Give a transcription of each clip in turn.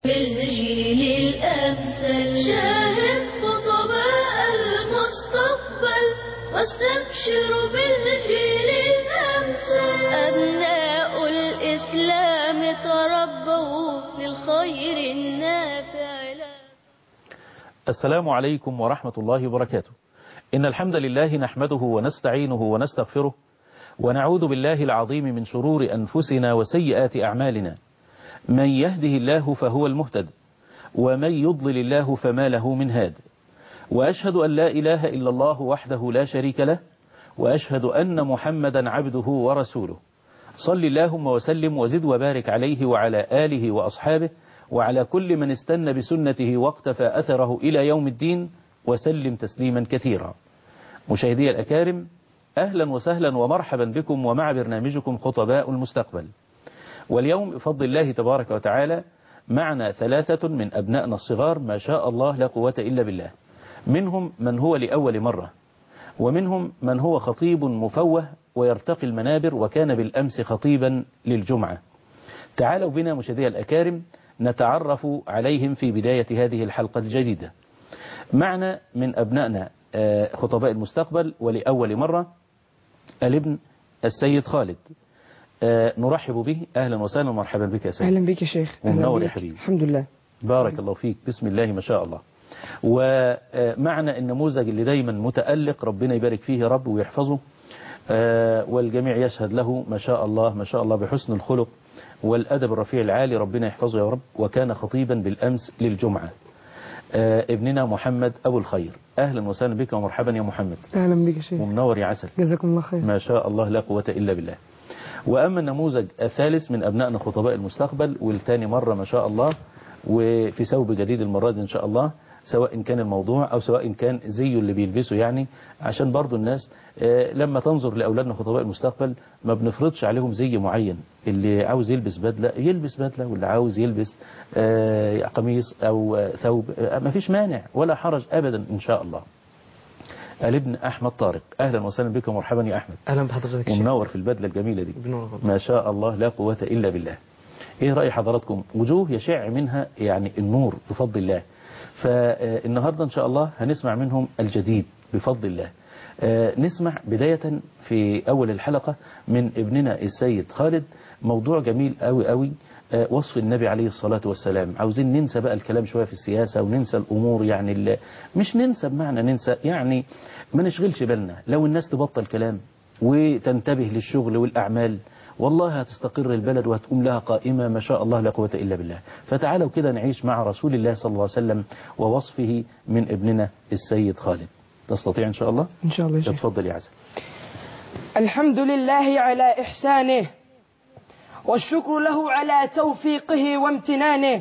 بالجيل الأمثل شاهد خطباء المستقبل واستبشروا بالجيل الأمثل. أبناء الإسلام تربوا للخير النافع. السلام عليكم ورحمة الله وبركاته. إن الحمد لله نحمده ونستعينه ونستغفره ونعوذ بالله العظيم من شرور أنفسنا وسيئات أعمالنا. من يهده الله فهو المهتد ومن يضلل الله فما له من هاد. وأشهد أن لا إله إلا الله وحده لا شريك له وأشهد أن محمدا عبده ورسوله. صل اللهم وسلم وزد وبارك عليه وعلى آله وأصحابه وعلى كل من استنى بسنته واقتفى أثره إلى يوم الدين وسلم تسليما كثيرا. مشاهدي الأكارم، أهلا وسهلا ومرحبا بكم ومع برنامجكم خطباء المستقبل. واليوم بفضل الله تبارك وتعالى معنا ثلاثة من أبنائنا الصغار ما شاء الله لا قوة إلا بالله. منهم من هو لأول مرة، ومنهم من هو خطيب مفوه ويرتقي المنابر وكان بالأمس خطيبا للجمعة. تعالوا بنا مشاهدي الأكارم نتعرف عليهم في بداية هذه الحلقة الجديدة. معنا من أبنائنا خطباء المستقبل ولأول مرة الابن السيد خالد. نرحب به. أهلا وسهلا ومرحبا بك يا سيد. أهلا بك يا شيخ. ومنور يا حبيبي. الحمد لله. بارك الله فيك. بسم الله ما شاء الله. ومعنا النموذج اللي دايما متألق، ربنا يبارك فيه يا رب ويحفظه، والجميع يشهد له ما شاء الله ما شاء الله بحسن الخلق والأدب الرفيع العالي، ربنا يحفظه يا رب. وكان خطيبا بالأمس للجمعة. ابننا محمد أبو الخير. أهلا وسهلا بك ومرحبا يا محمد. أهلا بك يا شيخ. ومنور يا عسل. جزاكم الله خير. ما شاء الله لا قوة إلا بالله. وأما النموذج الثالث من أبنائنا خطباء المستقبل والتاني مرة ما شاء الله، وفي ثوب جديد المرة دي إن شاء الله، سواء كان الموضوع أو سواء كان زيه اللي بيلبسه، يعني عشان برضو الناس لما تنظر لأولادنا خطباء المستقبل ما بنفرضش عليهم زي معين. اللي عاوز يلبس بدلة يلبس بدلة، واللي عاوز يلبس قميص أو ثوب ما فيش مانع ولا حرج أبدا إن شاء الله. الابن أحمد طارق. أهلا وسهلا بك ومرحبا يا أحمد. أهلا بحضرتك. ومنور في البدلة الجميلة دي ما شاء الله لا قوة إلا بالله. إيه رأي حضراتكم؟ وجوه يشع منها يعني النور بفضل الله. فالنهاردة إن شاء الله هنسمع منهم الجديد بفضل الله. نسمع بداية في أول الحلقة من ابننا السيد خالد موضوع جميل قوي قوي، وصف النبي عليه الصلاة والسلام. عاوزين ننسى بقى الكلام شوية في السياسة وننسى الأمور، يعني مش ننسى بمعنى ننسى، يعني ما نشغلش بالنا. لو الناس تبطل كلام وتنتبه للشغل والأعمال والله هتستقر البلد وهتقوم لها قائمة ما شاء الله لا قوة إلا بالله. فتعالوا كده نعيش مع رسول الله صلى الله عليه وسلم ووصفه من ابننا السيد خالد. تستطيع إن شاء الله؟ إن شاء الله يا شيخ. تفضل يا عسل. الحمد لله على إحسانه والشكر له على توفيقه وامتنانه،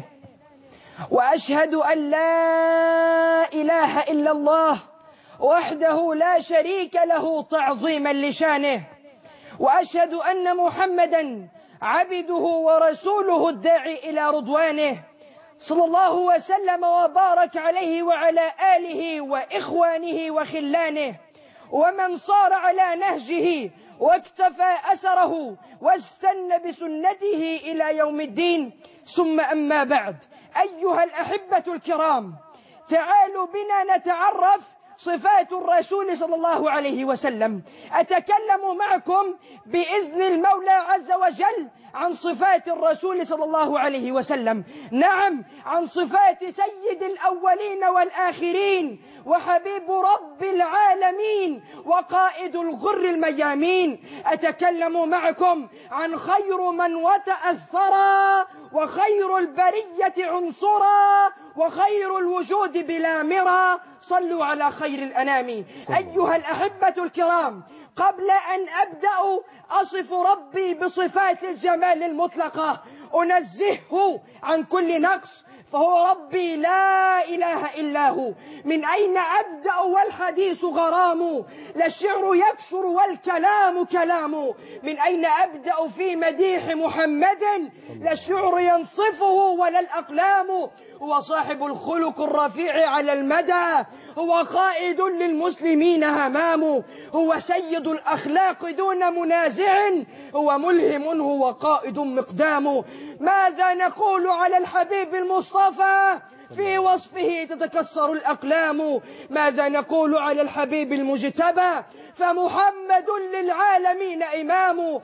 وأشهد أن لا إله إلا الله وحده لا شريك له تعظيما لشانه، وأشهد أن محمدا عبده ورسوله الداعي إلى رضوانه، صلى الله وسلم وبارك عليه وعلى آله وإخوانه وخلانه ومن صار على نهجه واكتفى أثره واستنى بسنته إلى يوم الدين. ثم أما بعد، أيها الأحبة الكرام، تعالوا بنا نتعرف صفات الرسول صلى الله عليه وسلم. أتكلم معكم بإذن المولى عز وجل عن صفات الرسول صلى الله عليه وسلم، نعم عن صفات سيد الأولين والآخرين وحبيب رب العالمين وقائد الغر الميامين. أتكلم معكم عن خير من وطأ الثرى وخير البرية عنصرا وخير الوجود بلا مرى. صلوا على خير الأنام. أيها الأحبة الكرام، قبل أن أبدأ أصف ربي بصفات الجمال المطلقة أنزهه عن كل نقص، فهو ربي لا إله إلا هو. من أين أبدأ والحديث غرام، لا الشعر يكثر والكلام كلام. من أين أبدأ في مديح محمد، لا الشعر ينصفه ولا الأقلام. هو صاحب الخلق الرفيع على المدى، هو قائد للمسلمين همام، هو سيد الأخلاق دون منازع، هو ملهم، هو قائد مقدام. ماذا نقول على الحبيب المصطفى المصطفى في وصفه تتكسر الأقلام. ماذا نقول على الحبيب المجتبى؟ فمحمد للعالمين إمام،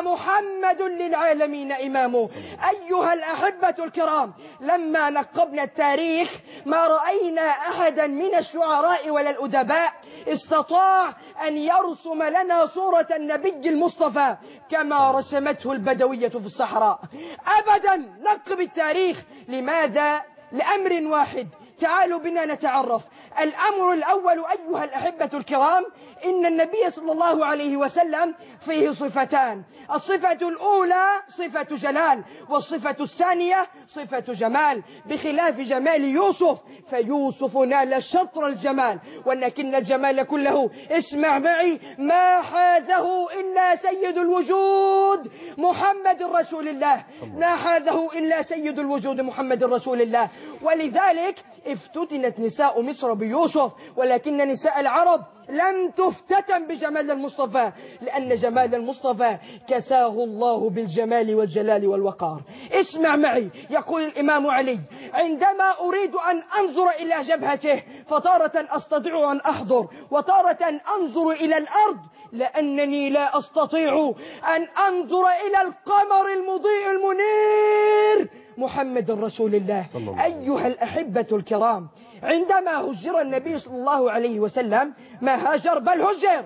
فمحمد للعالمين إمام. أيها الأحبة الكرام، لما نقبنا التاريخ ما رأينا أحدا من الشعراء ولا الأدباء استطاع أن يرسم لنا صورة النبي المصطفى كما رسمته البدوية في الصحراء أبدا. نقب التاريخ. لماذا؟ لأمر واحد. تعالوا بنا نتعرف. الأمر الأول أيها الأحبة الكرام، إن النبي صلى الله عليه وسلم فيه صفتان. الصفة الأولى صفة جلال، والصفة الثانية صفة جمال، بخلاف جمال يوسف، فيوسف نال شطر الجمال ولكن الجمال كله، اسمع معي، ما حازه إلا سيد الوجود محمد رسول الله، ما حازه إلا سيد الوجود محمد رسول الله. ولذلك افتتنت نساء مصر بيوسف، ولكن نساء العرب لم تفتتن بجمال المصطفى، لأن جمال المصطفى كساه الله بالجمال والجلال والوقار. اسمع معي، يقول الإمام علي: عندما أريد أن أنظر إلى جبهته فتارة أستطيع أن أحضر وتارة أنظر إلى الأرض، لأنني لا أستطيع أن أنظر إلى القمر المضيء المنير محمد رسول الله. أيها الأحبة الكرام، عندما هجر النبي صلى الله عليه وسلم ما هاجر بل هجر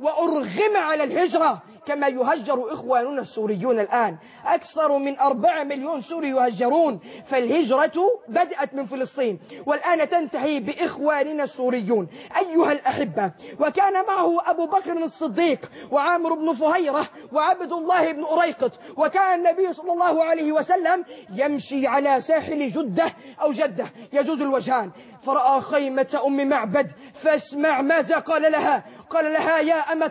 وأرغم على الهجرة كما يهجر إخواننا السوريون الآن. أكثر من 4 مليون سوري يهجرون، فالهجرة بدأت من فلسطين والآن تنتهي بإخواننا السوريون. أيها الأحبة، وكان معه أبو بكر الصديق وعامر بن فهيرة وعبد الله بن أريقط، وكان النبي صلى الله عليه وسلم يمشي على ساحل جدة أو جدة يجوز الوجهان، فرأى خيمة أم معبد، فاسمع ماذا قال لها. قال لها: يا أمة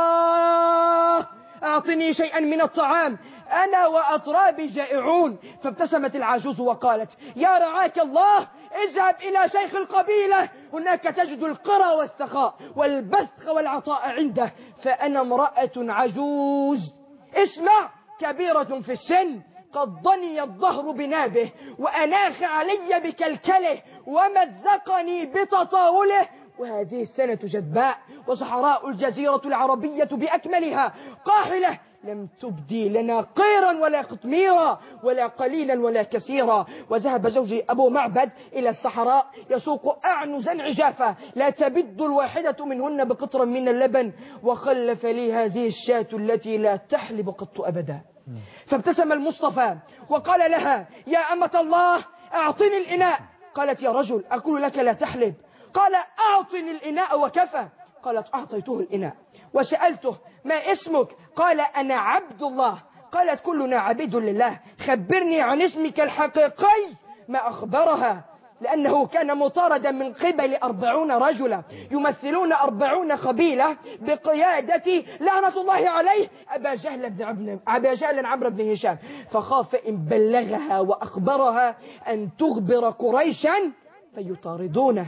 الله أعطني شيئا من الطعام، أنا وأطرابي جائعون. فابتسمت العجوز وقالت: يا رعاك الله، اذهب إلى شيخ القبيلة، هناك تجد القرى والثخاء والبثخ والعطاء عنده، فأنا امرأة عجوز، اسمع، كبيرة في السن، قد ضني الظهر بنابه وأناخ علي بكلكله ومزقني بتطاوله، وهذه السنة جدباء وصحراء الجزيرة العربية بأكملها قاحلة، لم تبدي لنا قيرا ولا قطميرا ولا قليلا ولا كثيرا. وذهب زوجي أبو معبد إلى الصحراء يسوق أعنزا عجافا لا تبد الواحدة منهن بقطرا من اللبن، وخلف لي هذه الشاة التي لا تحلب قط أبدا. فابتسم المصطفى وقال لها: يا أمة الله أعطني الإناء. قالت: يا رجل أقول لك لا تحلب. قال: أعطني الإناء وكفى. قالت: أعطيته الإناء وسألته: ما اسمك؟ قال: أنا عبد الله. قالت: كلنا عبيد لله، خبرني عن اسمك الحقيقي. ما أخبرها، لأنه كان مطاردا من قبل 40 رجلا يمثلون 40 قبيلة بقيادة لعنة الله عليه أبا جهل عمرو بن هشام، فخاف إن بلغها وأخبرها أن تخبر قريشا فيطاردونه.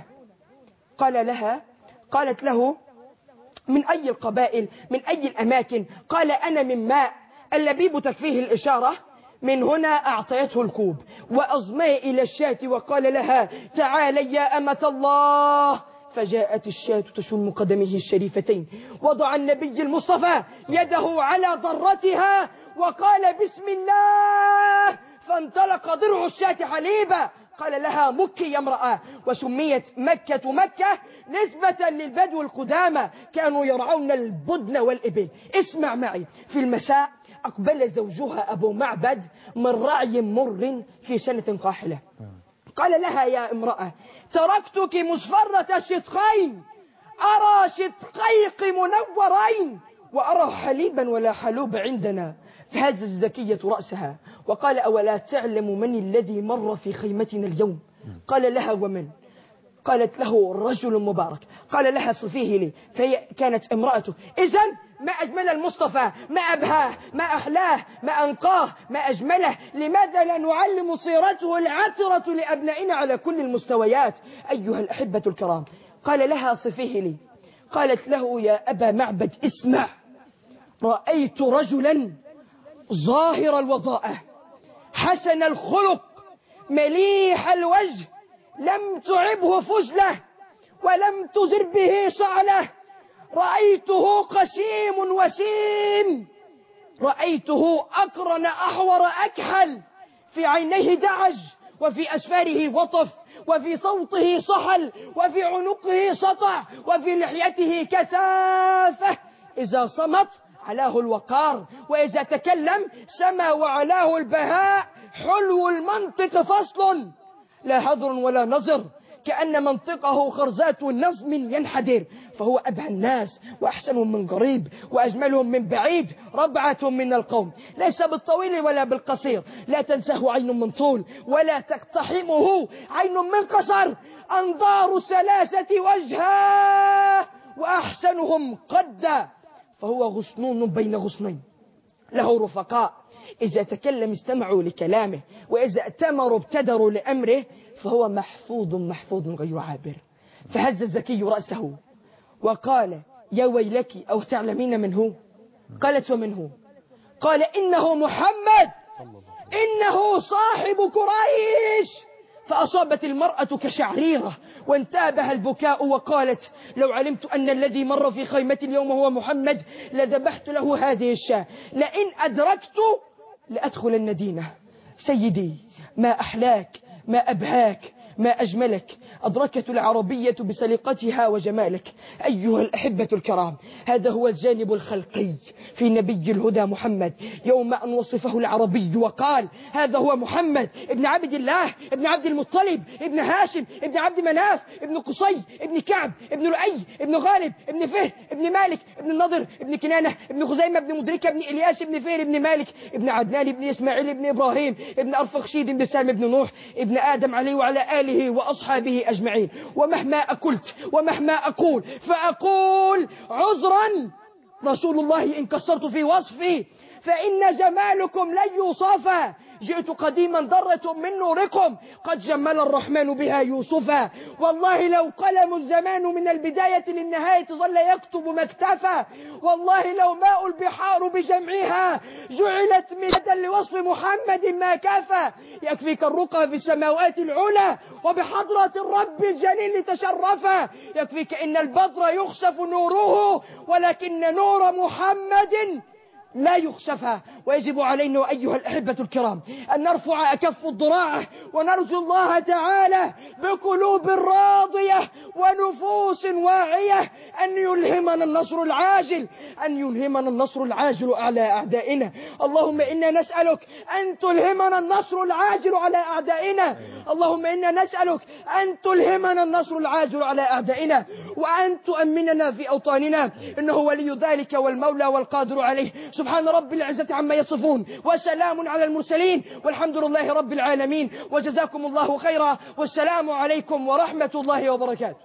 قالت له: من أي القبائل، من أي الأماكن؟ قال: أنا من ماء، اللبيب تكفيه الإشارة. من هنا أعطيته الكوب وأضمى إلى الشاة وقال لها: تعالي يا أمة الله. فجاءت الشاة تشم قدمه الشريفتين، وضع النبي المصطفى يده على ضرتها وقال: بسم الله، فانطلق ضرع الشاة حليبا. قال لها: مكي يا امرأة. وسميت مكة مكة نسبة للبدو القدامى، كانوا يرعون البدن والإبل. اسمع معي، في المساء أقبل زوجها أبو معبد من رعي مر في سنة قاحلة. قال لها: يا امرأة، تركتك مصفرة الشدقين، أرى شدقيق منورين وأرى حليبا ولا حلوب عندنا. فهز الزكية رأسها وقال: أولا تعلم من الذي مر في خيمتنا اليوم؟ قال لها: ومن؟ قالت له: رجل مبارك. قال لها: صفيه لي. فهي كانت امرأته. إذن ما أجمل المصطفى، ما أبهاه، ما أحلاه، ما أنقاه، ما أجمله. لماذا لا نعلم سيرته العطرة لأبنائنا على كل المستويات؟ أيها الأحبة الكرام، قال لها: صفيه لي. قالت له: يا أبا معبد، اسمع، رأيت رجلا ظاهر الوضاءة حسن الخلق مليح الوجه لم تعبه فجلة ولم تزر به صعلة، رأيته قسيم وسيم، رأيته أقرن أحور أكحل، في عينيه دعج وفي أسفاره وطف وفي صوته صحل وفي عنقه سطع وفي لحيته كثافة، إذا صمت علاه الوقار وإذا تكلم سما وعلاه البهاء، حلو المنطق فصل لا هذر ولا نظر، كأن منطقه خرزات نظم ينحدر، فهو أبهى الناس وأحسنهم من قريب وأجملهم من بعيد، ربعة من القوم، ليس بالطويل ولا بالقصير، لا تنساه عين من طول ولا تقتحمه عين من قصر، أنظار ثلاثة وجها وأحسنهم قدا، فهو غصنون بين غصنين، له رفقاء إذا تكلم استمعوا لكلامه وإذا ائتمروا ابتدروا لأمره، فهو محفوظ غير عابر. فهز الزكي رأسه وقال يا ويلك أو تعلمين من هو؟ قالت ومن هو؟ قال إنه محمد، إنه صاحب قريش. فأصابت المرأة كشعريرة وانتابها البكاء وقالت لو علمت أن الذي مر في خيمة اليوم هو محمد لذبحت له هذه الشاة، لئن أدركت لأدخلن دينه. سيدي ما أحلاك، ما أبهاك، ما أجملك، أدركت العربية بسلقتها وجمالك. أيها الأحبة الكرام، هذا هو الجانب الخلقي في نبي الهدى محمد، يوم أن وصفه العربي وقال هذا هو محمد ابن عبد الله ابن عبد المطلب ابن هاشم ابن عبد مناف ابن قصي ابن كعب ابن لؤي ابن غالب ابن فهر ابن مالك ابن النضر ابن كنانة ابن خزيمة ابن مدركة ابن إلياس ابن فهر ابن مالك ابن عدنان ابن إسماعيل ابن إبراهيم ابن أرفخشيد ابن سالم ابن نوح ابن آدم عليه وعلى آله وأصحابه أجمعين. ومهما أكلت ومهما أقول فأقول عذرا، رسول الله إن قصرت في وصفي فإن جمالكم لن يوصفا، جئت قديما ضرة من نوركم قد جمل الرحمن بها يوسفا، والله لو قلم الزمان من البداية للنهاية ظل يكتب ما اكتفى، والله لو ماء البحار بجمعها جعلت مددا لوصف محمد ما كفى، يكفيك الرقى في السماوات العلى وبحضرة الرب الجليل تشرفا، يكفيك إن البدر يخسف نوره ولكن نور محمد لا يخشفها. ويجب علينا أيها الأحبة الكرام أن نرفع أكف الضراعة ونرجو الله تعالى بقلوب راضية ونفوس واعية أن يلهمنا النصر العاجل، أن يلهمنا النصر العاجل على أعدائنا. اللهم إنا نسألك أن تلهمنا النصر العاجل على أعدائنا، اللهم إنا نسألك أن تلهمنا النصر العاجل على أعدائنا وأن تؤمننا في أوطاننا، إنه ولي ذلك والمولى والقادر عليه. سبحان رب العزة عما يصفون وسلام على المرسلين والحمد لله رب العالمين، وجزاكم الله خيرا، والسلام عليكم ورحمة الله وبركاته.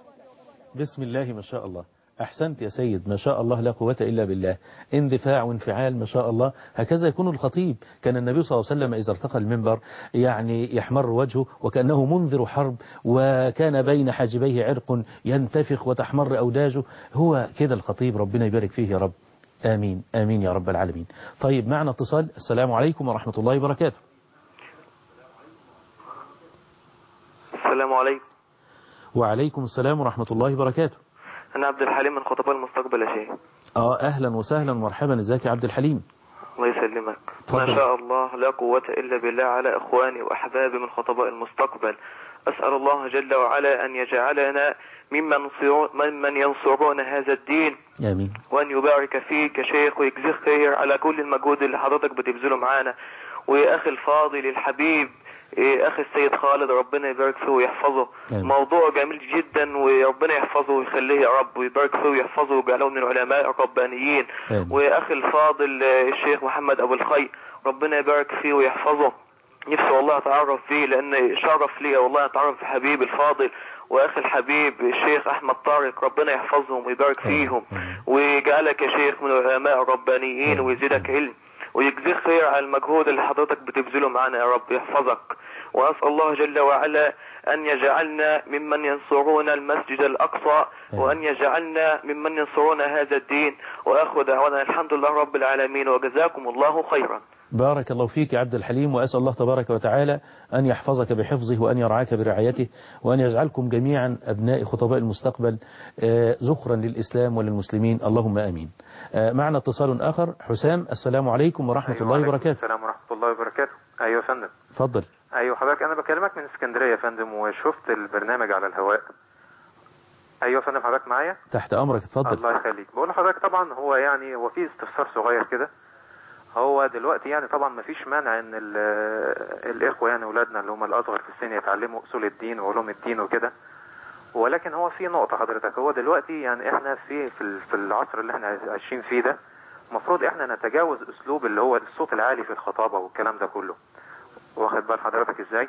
بسم الله ما شاء الله، أحسنت يا سيد، ما شاء الله لا قوة إلا بالله، اندفاع وانفعال ما شاء الله. هكذا يكون الخطيب. كان النبي صلى الله عليه وسلم إذا ارتقى المنبر يعني يحمر وجهه وكأنه منذر حرب، وكان بين حاجبيه عرق ينتفخ وتحمر أوداجه. هو كده الخطيب، ربنا يبارك فيه يا رب. آمين آمين يا رب العالمين. طيب معنا اتصال. السلام عليكم ورحمة الله وبركاته. السلام عليكم. وعليكم السلام ورحمة الله وبركاته. أنا عبد الحليم من خطباء المستقبل يا شيخ. أهلا وسهلا ومرحبا، ازيك يا عبد الحليم؟ الله يسلمك. تفضل. ما شاء الله لا قوة إلا بالله على إخواني وأحبابي من خطباء المستقبل. أسأل الله جل وعلا أن يجعلنا ممن ينصرون هذا الدين. آمين. وأن يبارك فيك يا شيخ ويجزيك خير على كل المجهود اللي حضرتك بتبذله معانا. ويا أخي الفاضل الحبيب أخي السيد خالد، ربنا يبارك فيه ويحفظه. آمين. موضوع جميل جدا وربنا يحفظه ويخليه يا رب ويبارك فيه ويحفظه ويجعله من العلماء الربانيين. وأخي الفاضل الشيخ محمد أبو الخير، ربنا يبارك فيه ويحفظه. نفسي والله أتعرف فيه لأن شرف لي والله أتعرف في حبيبي الفاضل وأخي الحبيب الشيخ أحمد طارق، ربنا يحفظهم ويبارك فيهم ويجعلك يا شيخ من العلماء الربانيين ويزيدك علم ويجزيك خير على المجهود اللي حضرتك بتبذله معنا يا رب يحفظك. وأسأل الله جل وعلا أن يجعلنا ممن ينصرون المسجد الأقصى وأن يجعلنا ممن ينصرون هذا الدين. وأخذ دعوانا الحمد لله رب العالمين وجزاكم الله خيرا. بارك الله فيك يا عبد الحليم، وأسأل الله تبارك وتعالى أن يحفظك بحفظه وأن يرعاك برعايته وأن يجعلكم جميعا أبناء خطباء المستقبل زخرا للإسلام وللمسلمين، اللهم آمين. معنا اتصال آخر. حسام، السلام عليكم ورحمة الله وبركاته. السلام ورحمة الله وبركاته. أيوة يا فندم. اتفضل. أيوة حضرتك، أنا بكلمك من اسكندرية يا فندم، وشفت البرنامج على الهواء. أيوة يا فندم، حضرتك معايا؟ تحت أمرك، اتفضل. الله يخليك. بقول لحضرتك طبعا هو يعني هو في استفسار صغير كده. هو دلوقتي يعني طبعا ما فيش مانع ان الاخوه يعني اولادنا اللي هم الاصغر في السن يتعلموا اصول الدين وعلوم الدين وكده، ولكن هو في نقطه حضرتك. هو دلوقتي يعني احنا في العصر اللي احنا عايشين فيه ده، المفروض احنا نتجاوز اسلوب اللي هو الصوت العالي في الخطابه والكلام ده كله، واخد بال حضرتك ازاي؟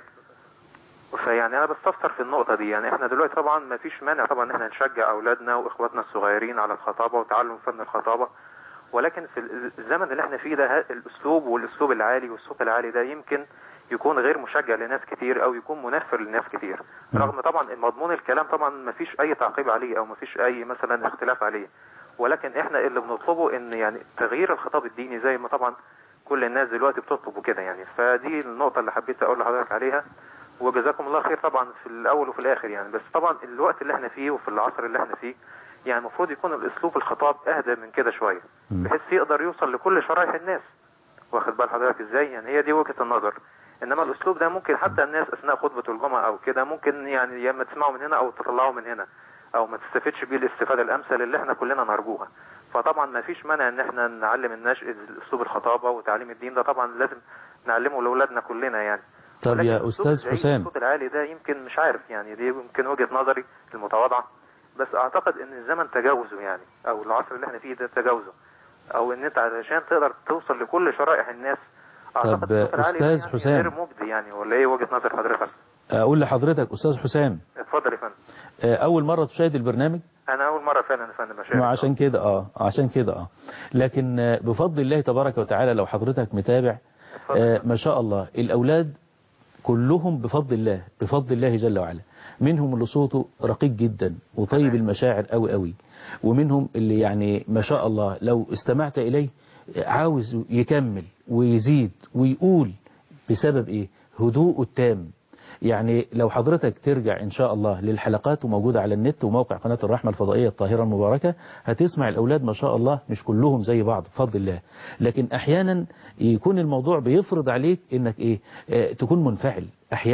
فيعني انا بستفسر في النقطه دي. يعني احنا دلوقتي طبعا ما فيش مانع طبعا ان احنا نشجع اولادنا واخواتنا الصغيرين على الخطابه وتعلم فن الخطابه، ولكن في الزمن اللي احنا فيه ده الاسلوب العالي والصوت العالي ده يمكن يكون غير مشجع لناس كتير او يكون منفر لناس كتير، رغم طبعا مضمون الكلام طبعا ما فيش اي تعقيب عليه او ما فيش اي مثلا اختلاف عليه، ولكن احنا اللي بنطلبه ان يعني تغيير الخطاب الديني زي ما طبعا كل الناس دلوقتي بتطلبوا كده يعني. فدي النقطة اللي حبيت اقول لحضرتك عليها، وجزاكم الله خير طبعا في الاول وفي الاخر يعني. بس طبعا الوقت اللي احنا فيه وفي العصر اللي احنا فيه يعني المفروض يكون الاسلوب الخطاب اهدى من كده شويه، بحيث يقدر يوصل لكل شرائح الناس، واخد بال حضرتك ازاي؟ يعني هي دي وجهه النظر. انما الاسلوب ده ممكن حتى الناس اثناء خطبه الجمعه او كده ممكن يعني يا اما تسمعوا من هنا او تطلعوا من هنا، او ما تستفدش بيه الاستفاده الامثل اللي احنا كلنا نرجوها. فطبعا ما فيش مانع ان احنا نعلم الناس اسلوب الخطابه وتعليم الدين، ده طبعا لازم نعلمه لاولادنا كلنا يعني. طب يا استاذ حسام، الصوت العالي ده يمكن مش عارف يعني، دي يمكن وجهه نظري المتواضعه، بس اعتقد ان الزمن تجاوزه يعني، او العصر اللي احنا فيه ده تجاوزه، او ان انت علشان تقدر توصل لكل شرائح الناس. طب استاذ يعني حسام، غير مجدي يعني، ولا ايه وجهة نظر حضرتك؟ اقول لحضرتك استاذ حسام، اتفضل يا فندم. اول مرة تشاهد البرنامج؟ انا اول مرة فعلا يا فندم اشاهد. عشان كده لكن بفضل الله تبارك وتعالى لو حضرتك متابع ما شاء الله الاولاد كلهم بفضل الله جل وعلا، منهم اللي صوته رقيق جدا وطيب المشاعر قوي قوي، ومنهم اللي يعني ما شاء الله لو استمعت إليه عاوز يكمل ويزيد ويقول، بسبب إيه؟ هدوء التام. يعني لو حضرتك ترجع إن شاء الله للحلقات وموجودة على النت وموقع قناة الرحمة الفضائية الطاهرة المباركة، هتسمع الأولاد ما شاء الله مش كلهم زي بعض بفضل الله، لكن أحيانا يكون الموضوع بيفرض عليك إنك إيه تكون منفعل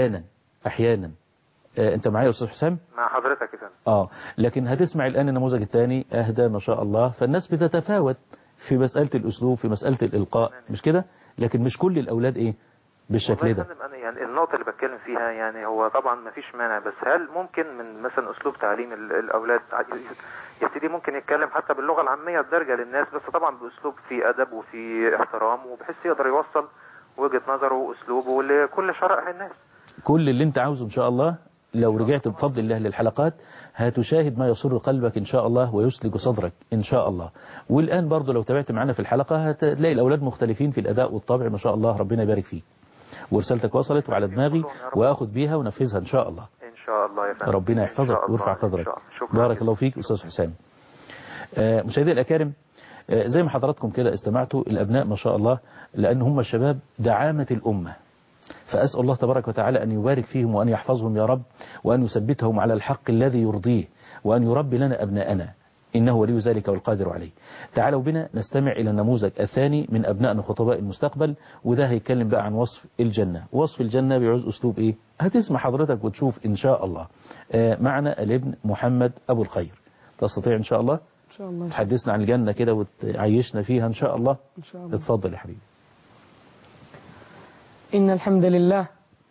أحيانا. أنت معايا يا أستاذ حسام؟ مع حضرتك يا فندم. لكن هتسمع الآن النموذج الثاني أهدى ما شاء الله، فالناس بتتفاوت في مسألة الأسلوب في مسألة الإلقاء، مش كده؟ لكن مش كل الأولاد إيه بالشكل ده. أنا يعني النقطة اللي بتكلم فيها يعني هو طبعا ما فيش مانع، بس هل ممكن من مثلا أسلوب تعليم الأولاد يبتدي ممكن يتكلم حتى باللغة العامية الدارجة للناس، بس طبعا بأسلوب فيه أدب وفيه احترام، وبحيث يقدر يوصل وجهة نظره وأسلوبه لكل شرائح الناس. كل اللي أنت عاوزه إن شاء الله لو رجعت بفضل الله للحلقات هتشاهد ما يسر قلبك إن شاء الله ويسلج صدرك إن شاء الله. والآن برضو لو تابعت معنا في الحلقة هتلاقي الأولاد مختلفين في الأداء والطبع ما شاء الله، ربنا يبارك فيك. ورسالتك وصلت وعلى دماغي وأخذ بيها ونفذها إن شاء الله. إن شاء الله يا فندم. ربنا يحفظك ويرفع قدرك. بارك الله فيك أستاذ حسام. مشاهدي الأكارم، زي ما حضراتكم كده استمعتوا الأبناء ما شاء الله، لأن هم الشباب دعامة الأمة، فأسأل الله تبارك وتعالى أن يبارك فيهم وأن يحفظهم يا رب، وأن يثبتهم على الحق الذي يرضيه، وأن يربي لنا أبناءنا، إنه ولي ذلك والقادر عليه. تعالوا بنا نستمع إلى النموذج الثاني من أبنائنا خطباء المستقبل، وده هيتكلم بقى عن وصف الجنة. وصف الجنة بيعوز أسلوب إيه؟ هتسمع حضرتك وتشوف إن شاء الله. معنا الابن محمد أبو الخير، تستطيع إن شاء الله إن شاء الله تحدثنا عن الجنة كده وتعيشنا فيها إن شاء الله. إن شاء الله. اتفضل يا حبيبي. إن الحمد لله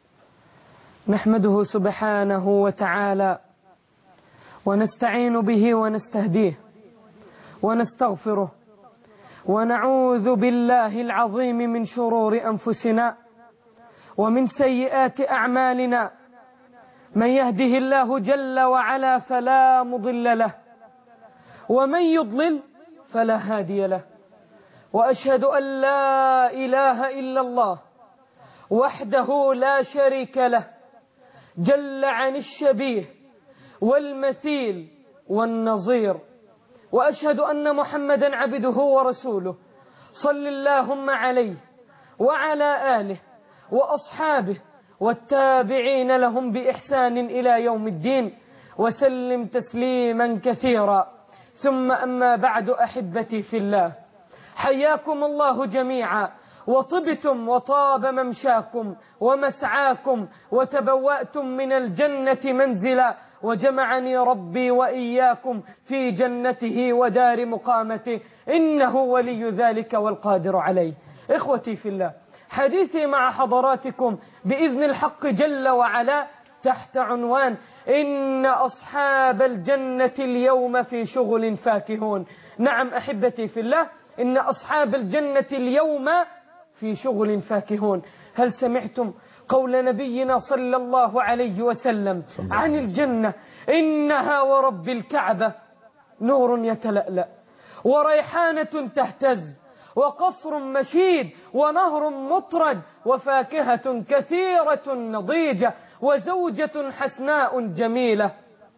نحمده سبحانه وتعالى ونستعين به ونستهديه ونستغفره ونعوذ بالله العظيم من شرور أنفسنا ومن سيئات أعمالنا. من يهده الله جل وعلا فلا مضل له، ومن يضلل فلا هادي له. وأشهد أن لا إله إلا الله وحده لا شريك له، جل عن الشبيه والمثيل والنظير. وأشهد أن محمدا عبده ورسوله، صل اللهم عليه وعلى آله وأصحابه والتابعين لهم بإحسان إلى يوم الدين، وسلم تسليما كثيرا. ثم أما بعد، أحبتي في الله، حياكم الله جميعا، وطبتم وطاب ممشاكم ومسعاكم، وتبوأتم من الجنة منزلا، وجمعني ربي وإياكم في جنته ودار مقامته، إنه ولي ذلك والقادر عليه. إخوتي في الله، حديثي مع حضراتكم بإذن الحق جل وعلا تحت عنوان إن أصحاب الجنة اليوم في شغل فاكهون. نعم أحبتي في الله، إن أصحاب الجنة اليوم في شغل فاكهون. هل سمعتم قول نبينا صلى الله عليه وسلم عن الجنة؟ إنها ورب الكعبة نور يتلألأ، وريحانة تهتز، وقصر مشيد، ونهر مطرد، وفاكهة كثيرة نضيجة، وزوجة حسناء جميلة.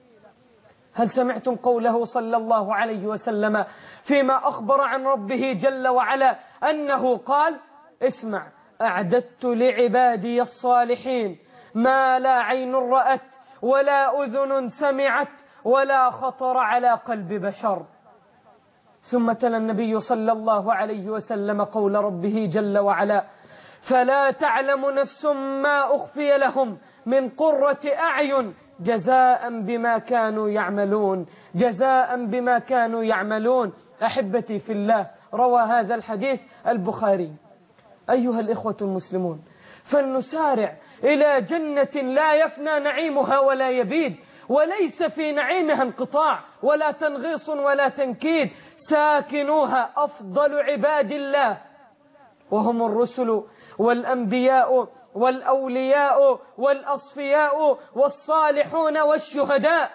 هل سمعتم قوله صلى الله عليه وسلم فيما أخبر عن ربه جل وعلا أنه قال: اسمع، أعددت لعبادي الصالحين ما لا عين رأت ولا أذن سمعت ولا خطر على قلب بشر. ثم تلا النبي صلى الله عليه وسلم قول ربه جل وعلا: فلا تعلم نفس ما أخفي لهم من قرة أعين جزاء بما كانوا يعملون، جزاء بما كانوا يعملون. أحبتي في الله، روى هذا الحديث البخاري. أيها الإخوة المسلمون، فلنسارع إلى جنة لا يفنى نعيمها ولا يبيد، وليس في نعيمها انقطاع ولا تنغيص ولا تنكيد. ساكنوها أفضل عباد الله، وهم الرسل والأنبياء والأولياء والأصفياء والصالحون والشهداء،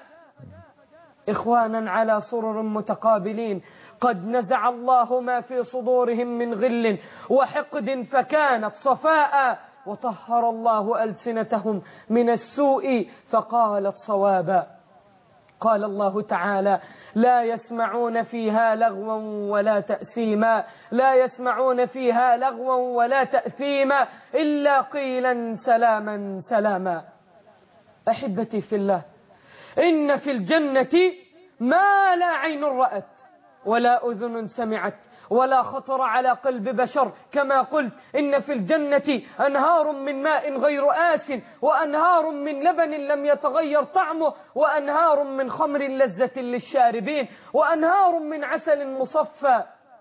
إخوانا على سرر متقابلين، قد نزع الله ما في صدورهم من غل وحقد فكانت صفاء، وطهر الله ألسنتهم من السوء فقالت صوابا. قال الله تعالى: لا يسمعون فيها لغوا ولا تأثيما، لا يسمعون فيها لغوا ولا تأثيما إلا قيلا سلاما سلاما. أحبتي في الله، إن في الجنة ما لا عين رأت ولا أذن سمعت ولا خطر على قلب بشر. كما قلت، إن في الجنة أنهار من ماء غير آس، وأنهار من لبن لم يتغير طعمه، وأنهار من خمر لذة للشاربين، وأنهار من عسل مصفى،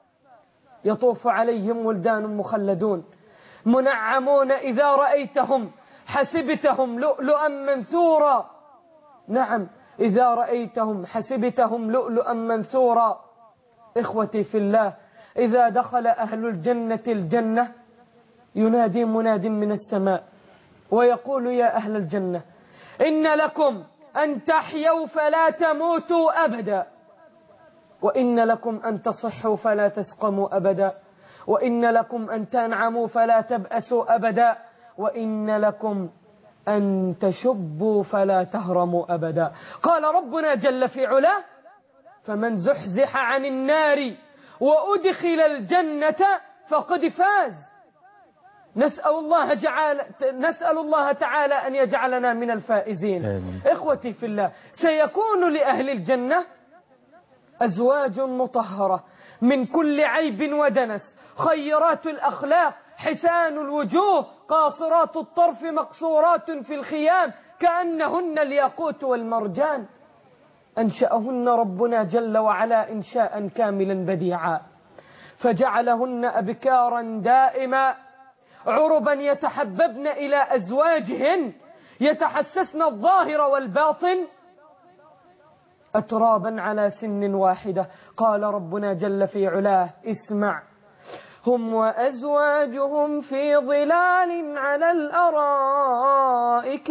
يطوف عليهم ولدان مخلدون منعمون إذا رأيتهم حسبتهم لؤلؤا منثورا. نعم، إذا رأيتهم حسبتهم لؤلؤا منثورا. إخوتي في الله، إذا دخل أهل الجنة الجنة ينادي مناد من السماء ويقول: يا أهل الجنة، إن لكم أن تحيوا فلا تموتوا أبدا، وإن لكم أن تصحوا فلا تسقموا أبدا، وإن لكم أن تنعموا فلا تبأسوا أبدا، وإن لكم أن تشبوا فلا تهرموا أبدا. قال ربنا جل في علاه: فمن زحزح عن النار وأدخل الجنة فقد فاز. نسأل الله تعالى أن يجعلنا من الفائزين. آمين. إخوتي في الله، سيكون لأهل الجنة أزواج مطهرة من كل عيب ودنس، خيرات الأخلاق، حسان الوجوه، قاصرات الطرف، مقصورات في الخيام، كأنهن الياقوت والمرجان. أنشأهن ربنا جل وعلا إنشاء كاملا بديعا، فجعلهن أبكارا دائما، عربا يتحببن إلى أزواجهن، يتحسسن الظاهر والباطن، أترابا على سن واحدة. قال ربنا جل في علاه: اسمع، هم وأزواجهم في ظلال على الأرائك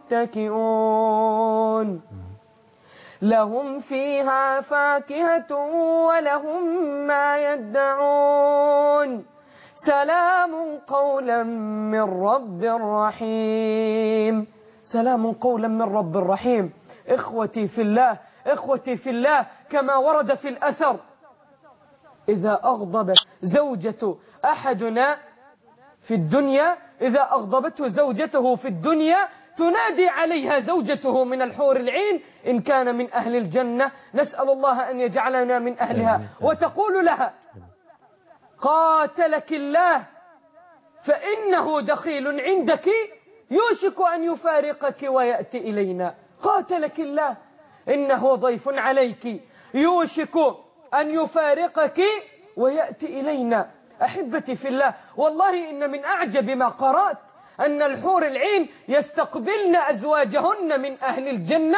متكئون، لهم فيها فاكهة ولهم ما يدعون، سلام قولا من رب رحيم. سلام قولا من رب رحيم. إخوتي في الله، إخوتي في الله، كما ورد في الأثر: إذا أغضبت زوجة أحدنا في الدنيا إذا أغضبته زوجته في الدنيا تنادي عليها زوجته من الحور العين إن كان من أهل الجنة نسأل الله أن يجعلنا من أهلها، وتقول لها قاتلك الله فإنه دخيل عندك يوشك أن يفارقك ويأتي إلينا. قاتلك الله إنه ضيف عليك يوشك أن يفارقك ويأتي إلينا. أحبتي في الله، والله إن من أعجب ما قرأت أن الحور العين يستقبلن أزواجهن من أهل الجنة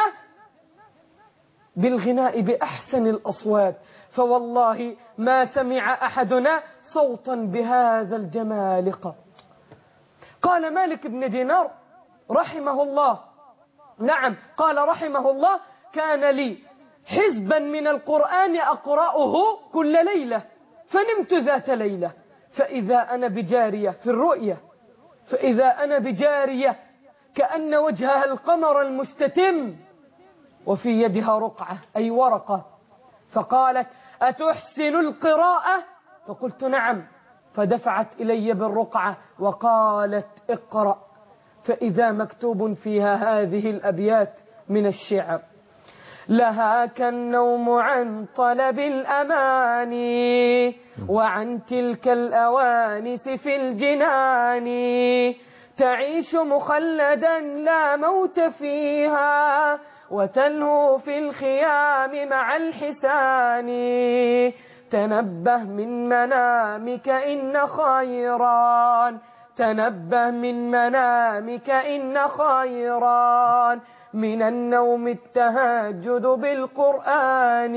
بالغناء بأحسن الأصوات، فوالله ما سمع أحدنا صوتا بهذا الجمال قط. قال مالك بن دينار رحمه الله، نعم قال رحمه الله: كان لي حزبا من القرآن أقرأه كل ليلة، فنمت ذات ليلة فإذا أنا بجارية في الرؤية، فإذا أنا بجارية كأن وجهها القمر المستتم وفي يدها رقعة أي ورقة، فقالت: أتحسن القراءة؟ فقلت: نعم. فدفعت إلي بالرقعة وقالت: اقرأ. فإذا مكتوب فيها هذه الأبيات من الشعر: لهاك النوم عن طلب الأماني وعن تلك الأوانس في الجنان، تعيش مخلدا لا موت فيها وتلهو في الخيام مع الحسان، تنبه من منامك إن خيرا، تنبه من منامك إن خيرا، من النوم التهجد بالقرآن.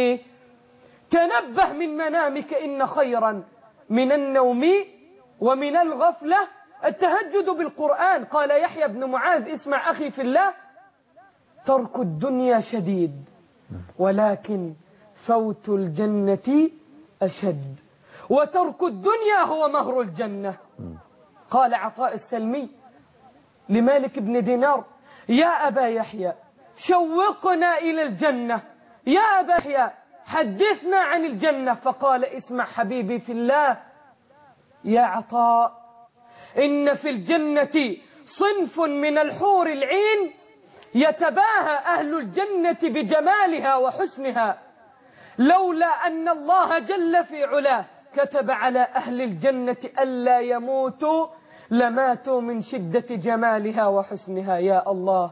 تنبه من منامك إن خيرا، من النوم ومن الغفلة التهجد بالقرآن. قال يحيى بن معاذ: اسمع أخي في الله، ترك الدنيا شديد ولكن فوت الجنة أشد، وترك الدنيا هو مهر الجنة. قال عطاء السلمي لمالك بن دينار: يا أبا يحيى شوقنا إلى الجنة، يا أبا يحيى حدثنا عن الجنة. فقال: اسمع حبيبي في الله يا عطاء، إن في الجنة صنف من الحور العين يتباهى أهل الجنة بجمالها وحسنها، لولا أن الله جل في علاه كتب على أهل الجنة ألا يموتوا لماتوا من شدة جمالها وحسنها. يا الله،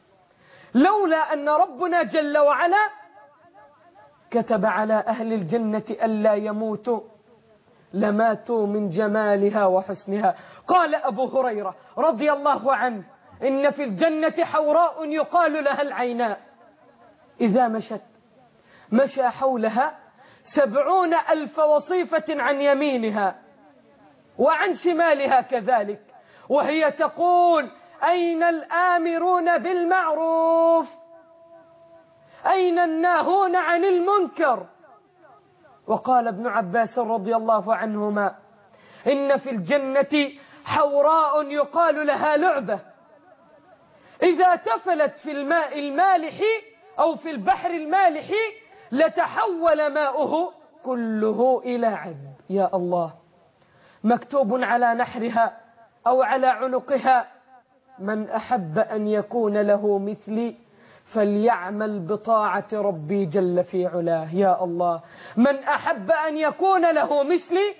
لولا أن ربنا جل وعلا كتب على أهل الجنة ألا يموتوا لماتوا من جمالها وحسنها. قال أبو هريرة رضي الله عنه: إن في الجنة حوراء يقال لها العيناء، إذا مشت مشى حولها 70,000 وصيفة عن يمينها وعن شمالها كذلك، وهي تقول: أين الآمرون بالمعروف؟ أين الناهون عن المنكر؟ وقال ابن عباس رضي الله عنهما: إن في الجنة حوراء يقال لها لعبة، إذا تفلت في الماء المالح أو في البحر المالح لتحول ماؤه كله إلى عذب. يا الله، مكتوب على نحرها أو على عنقها: من أحب أن يكون له مثلي فليعمل بطاعة ربي جل في علاه. يا الله، من أحب أن يكون له مثلي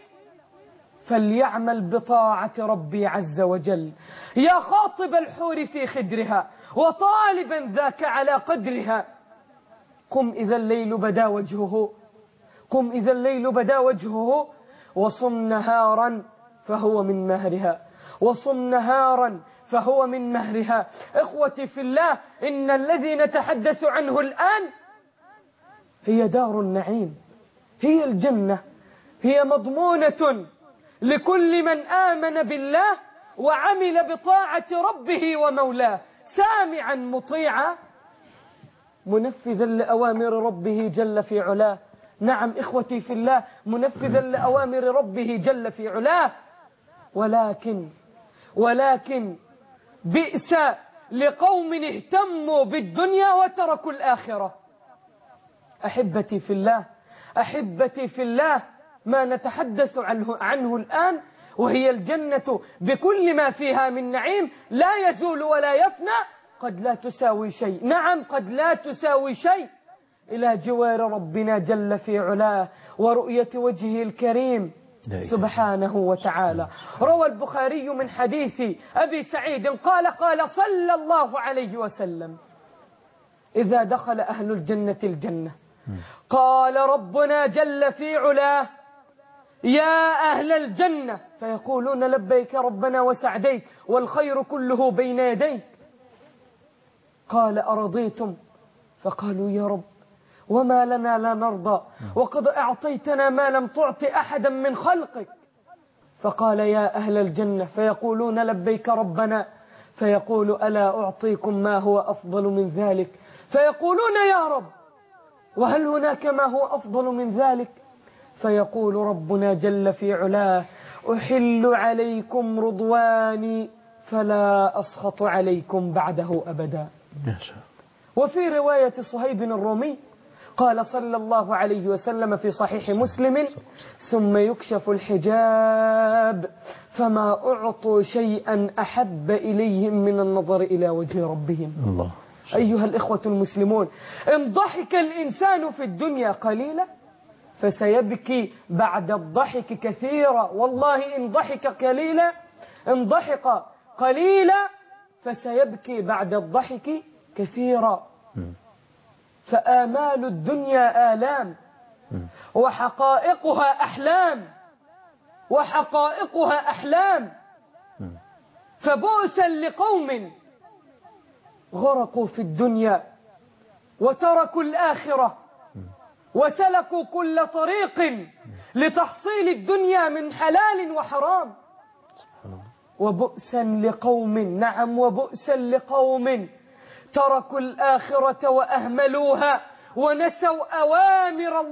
فليعمل بطاعة ربي عز وجل. يا خاطب الحور في خدرها وطالبا ذاك على قدرها، قم إذا الليل بدا وجهه، قم إذا الليل بدا وجهه، وصم نهارا فهو من مهرها، وصم نهارا فهو من مهرها. إخوتي في الله، إن الذي نتحدث عنه الآن هي دار النعيم، هي الجنة، هي مضمونة لكل من آمن بالله وعمل بطاعة ربه ومولاه، سامعا مطيعا منفذا لأوامر ربه جل في علاه. نعم إخوتي في الله، منفذا لأوامر ربه جل في علاه. ولكن بئس لقوم اهتموا بالدنيا وتركوا الآخرة. أحبتي في الله، أحبتي في الله، ما نتحدث عنه الآن وهي الجنة بكل ما فيها من نعيم لا يزول ولا يفنى، قد لا تساوي شيء، نعم قد لا تساوي شيء إلى جوار ربنا جل في علاه ورؤية وجهه الكريم سبحانه وتعالى. روى البخاري من حديث أبي سعيد قال صلى الله عليه وسلم: إذا دخل أهل الجنة الجنة قال ربنا جل في علاه: يا أهل الجنة، فيقولون لبيك ربنا وسعديك والخير كله بين يديك. قال أرضيتم؟ فقالوا يا رب وما لنا لا نرضى وقد أعطيتنا ما لم تعط أحدا من خلقك. فقال يا أهل الجنة، فيقولون لبيك ربنا، فيقول ألا أعطيكم ما هو أفضل من ذلك؟ فيقولون يا رب وهل هناك ما هو أفضل من ذلك؟ فيقول ربنا جل في علاه: أحل عليكم رضواني فلا أسخط عليكم بعده أبدا. وفي رواية صهيب الرومي قال صلى الله عليه وسلم في صحيح مسلم: ثم يكشف الحجاب فما أعطوا شيئا أحب إليهم من النظر إلى وجه ربهم. الله. أيها الإخوة المسلمون، إن ضحك الإنسان في الدنيا قليلا فسيبكي بعد الضحك كثيرا، والله إن ضحك قليلا فسيبكي بعد الضحك كثيرا. فآمال الدنيا آلام وحقائقها أحلام فبؤسا لقوم غرقوا في الدنيا وتركوا الآخرة وسلكوا كل طريق لتحصيل الدنيا من حلال وحرام. وبؤسا لقوم تركوا الآخرة وأهملوها ونسوا أوامر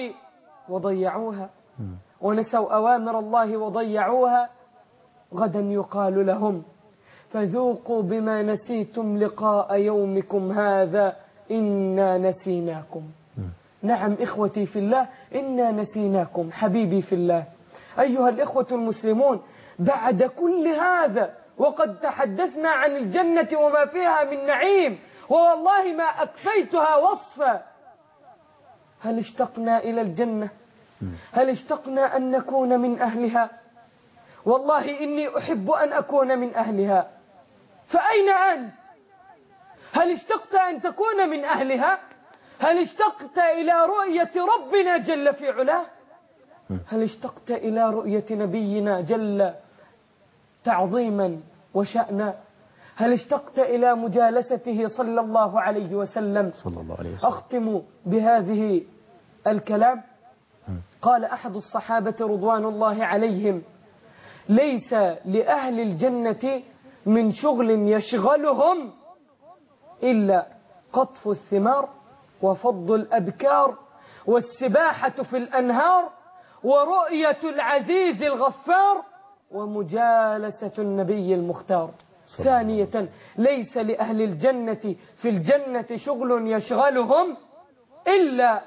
الله وضيعوها غدا يقال لهم فذوقوا بما نسيتم لقاء يومكم هذا إنا نسيناكم. نعم إخوتي في الله، إنا نسيناكم. حبيبي في الله، أيها الإخوة المسلمون، بعد كل هذا وقد تحدثنا عن الجنة وما فيها من نعيم ووالله ما أكفيتها وصفا، هل اشتقنا إلى الجنة؟ هل اشتقنا أن نكون من أهلها؟ والله إني أحب أن أكون من أهلها، فأين أنت؟ هل اشتقت أن تكون من أهلها؟ هل اشتقت إلى رؤية ربنا جل في علاه؟ هل اشتقت إلى رؤية نبينا جل تعظيما وشأنا؟ هل اشتقت إلى مجالسته صلى الله عليه وسلم؟ أختم بهذه الكلام. قال أحد الصحابة رضوان الله عليهم: ليس لأهل الجنة من شغل يشغلهم إلا قطف الثمار وفض الأبكار والسباحة في الأنهار ورؤية العزيز الغفار ومجالسة النبي المختار. ثانية: ليس لأهل الجنة في الجنة شغل يشغلهم إلا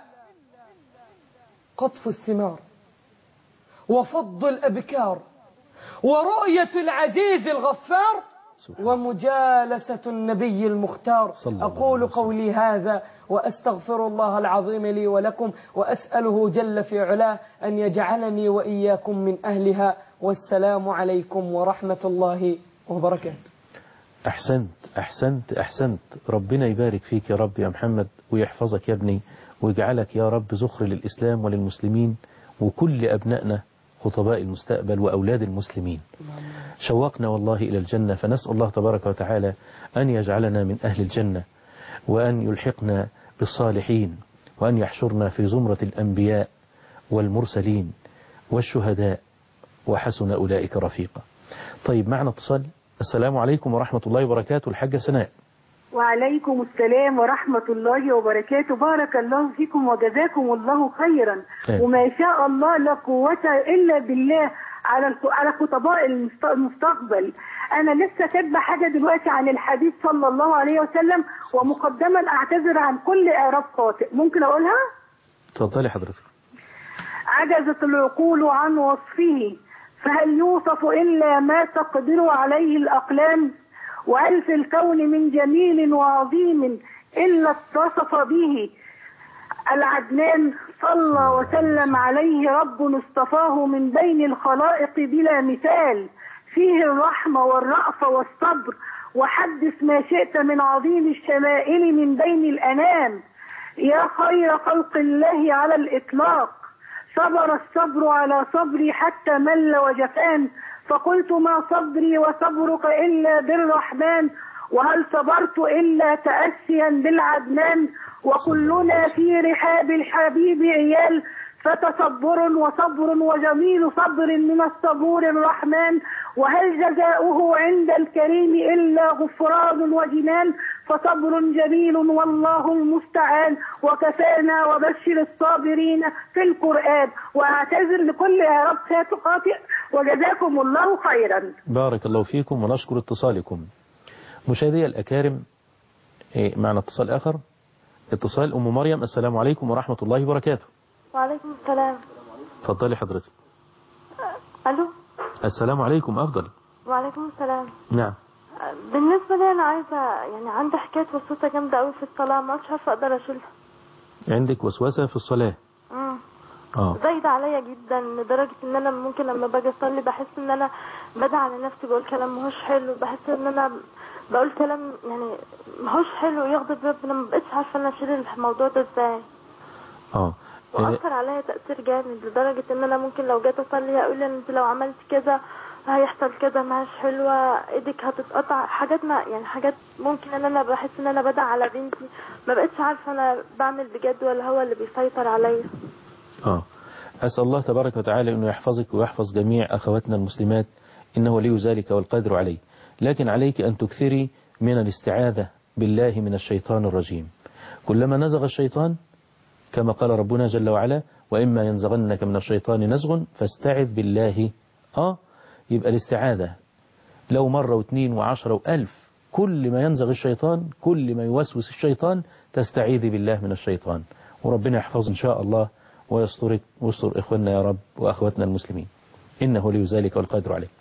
قطف الثمار وفض الأبكار ورؤية العزيز الغفار ومجالسة النبي المختار. أقول قولي هذا وأستغفر الله العظيم لي ولكم وأسأله جل في علاه أن يجعلني وإياكم من أهلها، والسلام عليكم ورحمة الله وبركاته. أحسنت. ربنا يبارك فيك يا رب يا محمد ويحفظك يا ابني ويجعلك يا رب زخر للإسلام وللمسلمين وكل أبنائنا خطباء المستقبل وأولاد المسلمين. شوقنا والله إلى الجنة، فنسأل الله تبارك وتعالى أن يجعلنا من أهل الجنة وأن يلحقنا بالصالحين وأن يحشرنا في زمرة الأنبياء والمرسلين والشهداء وحسن أولئك رفيقا. طيب معنا اتصال. السلام عليكم ورحمة الله وبركاته. الحاجة سناء. وعليكم السلام ورحمة الله وبركاته. بارك الله فيكم وجزاكم الله خيرا. وما شاء الله لا قوة إلا بالله على خطباء المستقبل. أنا لسه كاتبة حاجة دلوقتي عن الحديث صلى الله عليه وسلم، ومقدما أعتذر عن كل إعراب خاطئ. ممكن أقولها؟ تفضلي حضرتك. عجزت العقول عن وصفه فهل يوصف إلا ما تقدر عليه الأقلام؟ وهل في الكون من جميل وعظيم إلا اتصف به العدنان؟ صلى وسلم عليه رب اصطفاه من بين الخلائق بلا مثال، فيه الرحمة والرأفة والصبر، وحدث ما شئت من عظيم الشمائل من بين الأنام. يا خير خلق الله على الإطلاق، صبر الصبر على صبري حتى مل وجفان، فقلت ما صبري وصبرك إلا بالرحمن، وهل صبرت إلا تأسيا بالعدنان، وكلنا في رحاب الحبيب عيال، فتصبر وصبر وجميل صبر من الصبور الرحمن، وهل جزاؤه عند الكريم إلا غفران وجنان، فصبر جميل والله المستعان، وكفانا وبشر الصابرين في القرآن. وأعتذر لكل إعراب خاطئ، وجزاكم الله خيرا. بارك الله فيكم ونشكر اتصالكم. مشاهدي الأكارم، معنا اتصال آخر، اتصال أم مريم. السلام عليكم ورحمة الله وبركاته. وعليكم السلام. اتفضلي حضرتك. ألو. السلام عليكم. أفضل. وعليكم السلام. نعم. بالنسبة لي أنا عايزة عندي حكاية وسوسة جامدة قوي في الصلاة، ما عارفة أقدر أشيلها. عندك وسوسة في الصلاة؟ زايدة عليا جدا لدرجة إن أنا ممكن لما باجي أصلي بحس إن أنا بدعي على نفسي، بقول كلام ماهوش حلو، بحس إن أنا بقول كلام ماهوش حلو يغضب ربنا، ما بقتش عارفة أنا أشيل الموضوع ده إزاي. وأثر عليا تأثير جامد لدرجة إن أنا ممكن لو جيت أصلي أقول أنت لو عملت كذا هيحصل كذا، ماهيش حلوة، إيدك هتتقطع، حاجات حاجات ممكن إن أنا بحس إن أنا بدعي على بنتي، ما بقتش عارفة أنا بعمل بجد ولا هو اللي بيسيطر عليا. أسأل الله تبارك وتعالى أنه يحفظك ويحفظ جميع أخواتنا المسلمات، إنه ولي ذلك والقادر عليه. لكن عليك أن تكثري من الاستعاذة بالله من الشيطان الرجيم. كلما نزغ الشيطان كما قال ربنا جل وعلا: وإما ينزغنك من الشيطان نزغ فاستعذ بالله. يبقى الاستعاذة لو مرة واثنين وعشرة وألف، كل ما ينزغ الشيطان، كل ما يوسوس الشيطان تستعيذ بالله من الشيطان، وربنا يحفظ إن شاء الله ويسترك ويستر إخواننا يا رب وأخواتنا المسلمين، إنه ولي ذلك والقادر عليه.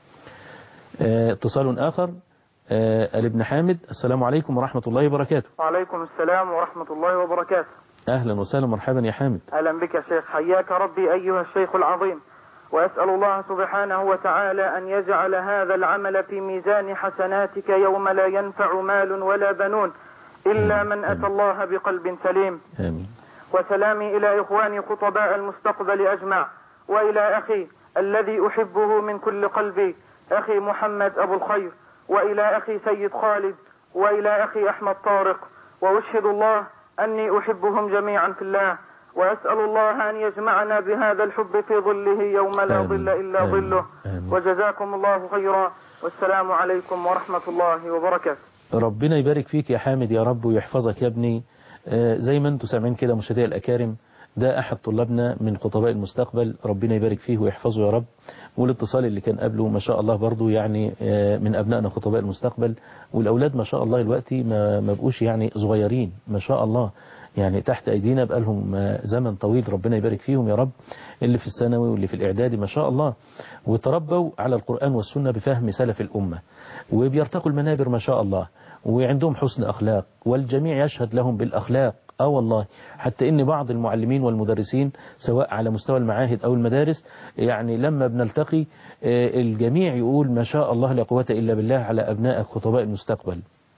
اتصال آخر، الابن حامد. السلام عليكم ورحمة الله وبركاته. وعليكم السلام ورحمة الله وبركاته. أهلا وسهلا مرحبا يا حامد. أهلا بك يا شيخ، حياك ربي أيها الشيخ العظيم، وأسأل الله سبحانه وتعالى أن يجعل هذا العمل في ميزان حسناتك يوم لا ينفع مال ولا بنون إلا من أتى الله بقلب سليم. آمين. وسلامي إلى إخواني خطباء المستقبل أجمع، وإلى أخي الذي أحبه من كل قلبي أخي محمد أبو الخير، وإلى أخي سيد خالد، وإلى أخي أحمد طارق، وأشهد الله أني أحبهم جميعا في الله، وأسأل الله أن يجمعنا بهذا الحب في ظله يوم لا ظل إلا ظله. وجزاكم الله خيرا، والسلام عليكم ورحمة الله وبركاته. ربنا يبارك فيك يا حامد يا رب ويحفظك يا ابني. زي ما انتم سامعين كده مشاهدي الأكارم، ده أحد طلابنا من خطباء المستقبل، ربنا يبارك فيه ويحفظه يا رب. والاتصال اللي كان قبله ما شاء الله برضو من أبنائنا خطباء المستقبل، والأولاد ما شاء الله دلوقتي ما بقوش صغيرين ما شاء الله، تحت أيدينا بقى لهم زمن طويل، ربنا يبارك فيهم يا رب، اللي في الثانوي واللي في الإعدادي ما شاء الله، وتربوا على القرآن والسنة بفهم سلف الأمة، وبيرتقوا المنابر ما شاء الله، وعندهم حسن أخلاق، والجميع يشهد لهم بالأخلاق. والله حتى إن بعض المعلمين والمدرسين سواء على مستوى المعاهد أو المدارس لما بنلتقي الجميع يقول ما شاء الله لا قوة إلا بالله على أبناء خطباء المستقبل،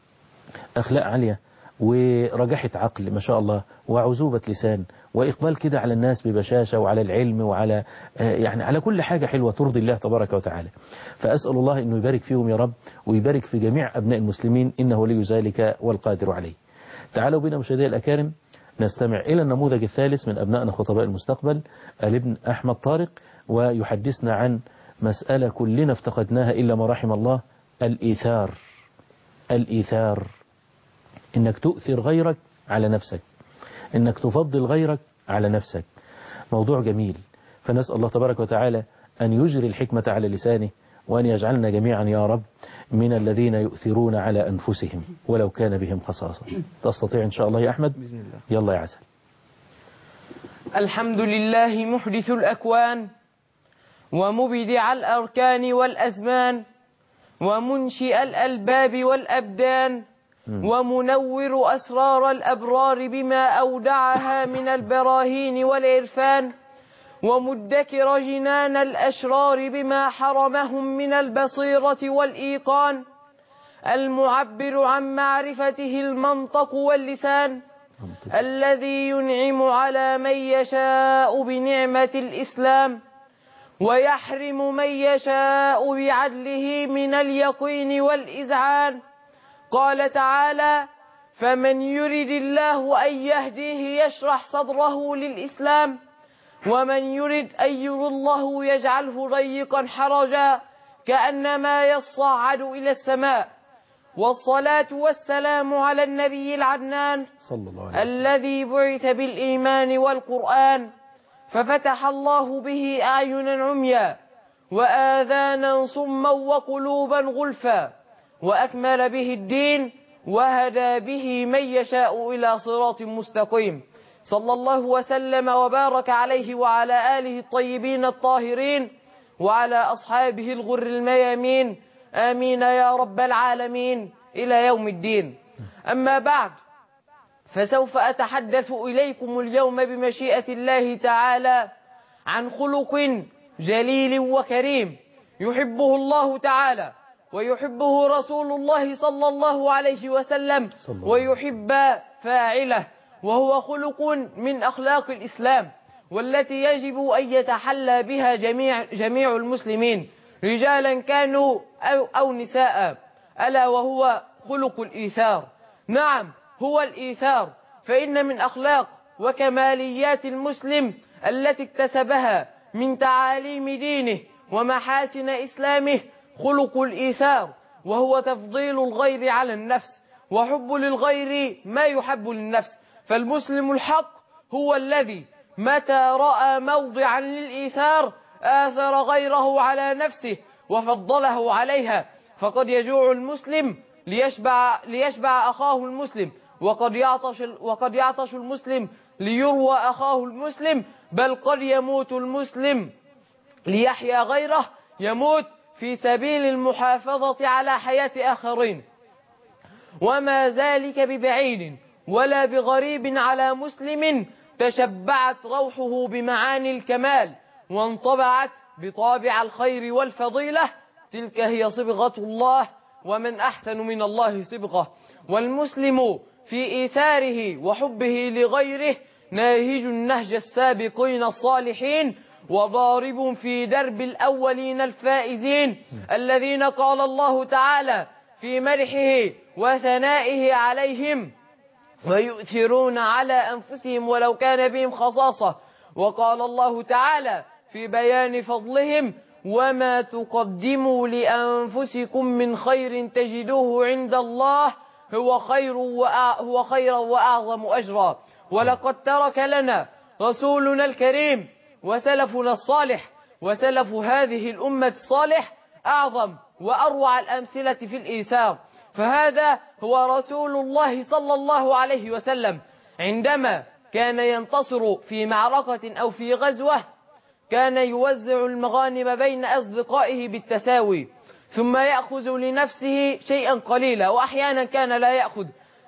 أخلاق عالية ورجحة عقل ما شاء الله، وعزوبة لسان، وإقبال كده على الناس ببشاشة، وعلى العلم، وعلى على كل حاجة حلوة ترضي الله تبارك وتعالى. فأسأل الله أنه يبارك فيهم يا رب، ويبارك في جميع أبناء المسلمين، إنه ولي ذلك والقادر عليه. تعالوا بنا مشاهدي الأكارم نستمع إلى النموذج الثالث من أبنائنا خطباء المستقبل، الابن أحمد طارق، ويحدثنا عن مسألة كلنا افتقدناها إلا ما رحم الله: الإيثار. الإيثار، إنك تؤثر غيرك على نفسك، إنك تفضل غيرك على نفسك. موضوع جميل، فنسأل الله تبارك وتعالى أن يجري الحكمة على لسانه، وأن يجعلنا جميعا يا رب من الذين يؤثرون على أنفسهم ولو كان بهم خصاصة. تستطيع إن شاء الله يا أحمد؟ بإذن الله. يلا يا عسل. الحمد لله محدث الأكوان، ومبدع الأركان والأزمان ومنشئ الألباب والأبدان ومنور أسرار الأبرار بما أودعها من البراهين والعرفان ومدكر جنان الأشرار بما حرمهم من البصيرة والإيقان المعبر عن معرفته المنطق واللسان الذي ينعم على من يشاء بنعمة الإسلام ويحرم من يشاء بعدله من اليقين والإذعان. قال تعالى: فمن يرد الله أن يهديه يشرح صدره للإسلام ومن يرد أن يرد الله يجعله ضيقا حرجا كأنما يصعد إلى السماء. والصلاة والسلام على النبي العدنان الذي بعث بالإيمان والقرآن ففتح الله به أعينا عميا وآذانا صما وقلوبا غلفا وأكمل به الدين وهدى به من يشاء إلى صراط مستقيم. صلى الله وسلم وبارك عليه وعلى آله الطيبين الطاهرين وعلى أصحابه الغر الميامين، آمين يا رب العالمين إلى يوم الدين. أما بعد، فسوف أتحدث إليكم اليوم بمشيئة الله تعالى عن خلق جليل وكريم يحبه الله تعالى ويحبه رسول الله صلى الله عليه وسلم ويحب فاعله، وهو خلق من أخلاق الإسلام والتي يجب أن يتحلى بها جميع المسلمين رجالا كانوا أو نساء، ألا وهو خلق الإيثار. نعم، هو الإيثار، فإن من أخلاق وكماليات المسلم التي اكتسبها من تعاليم دينه ومحاسن إسلامه خلق الإيثار، وهو تفضيل الغير على النفس وحب للغير ما يحب للنفس. فالمسلم الحق هو الذي متى رأى موضعا للإيثار آثر غيره على نفسه وفضله عليها. فقد يجوع المسلم ليشبع أخاه المسلم، وقد يعطش المسلم ليروى أخاه المسلم، بل قد يموت المسلم ليحيا غيره، يموت في سبيل المحافظة على حياة آخرين. وما ذلك ببعيد ولا بغريب على مسلم تشبعت روحه بمعاني الكمال وانطبعت بطابع الخير والفضيلة، تلك هي صبغة الله، ومن أحسن من الله صبغة. والمسلم في إيثاره وحبه لغيره ناهج النهج السابقين الصالحين وضارب في درب الأولين الفائزين الذين قال الله تعالى في مرحه وثنائه عليهم: ويؤثرون على أنفسهم ولو كان بهم خصاصة. وقال الله تعالى في بيان فضلهم: وما تقدموا لأنفسكم من خير تجدوه عند الله هو خيرا وأعظم أجرا. ولقد ترك لنا رسولنا الكريم وسلفنا الصالح وسلف هذه الأمة الصالح أعظم وأروع الأمثلة في الإيثار. فهذا هو رسول الله صلى الله عليه وسلم، عندما كان ينتصر في معركة أو في غزوة كان يوزع المغانم بين أصدقائه بالتساوي، ثم يأخذ لنفسه شيئا قليلا، وأحيانا كان لا يأخذ،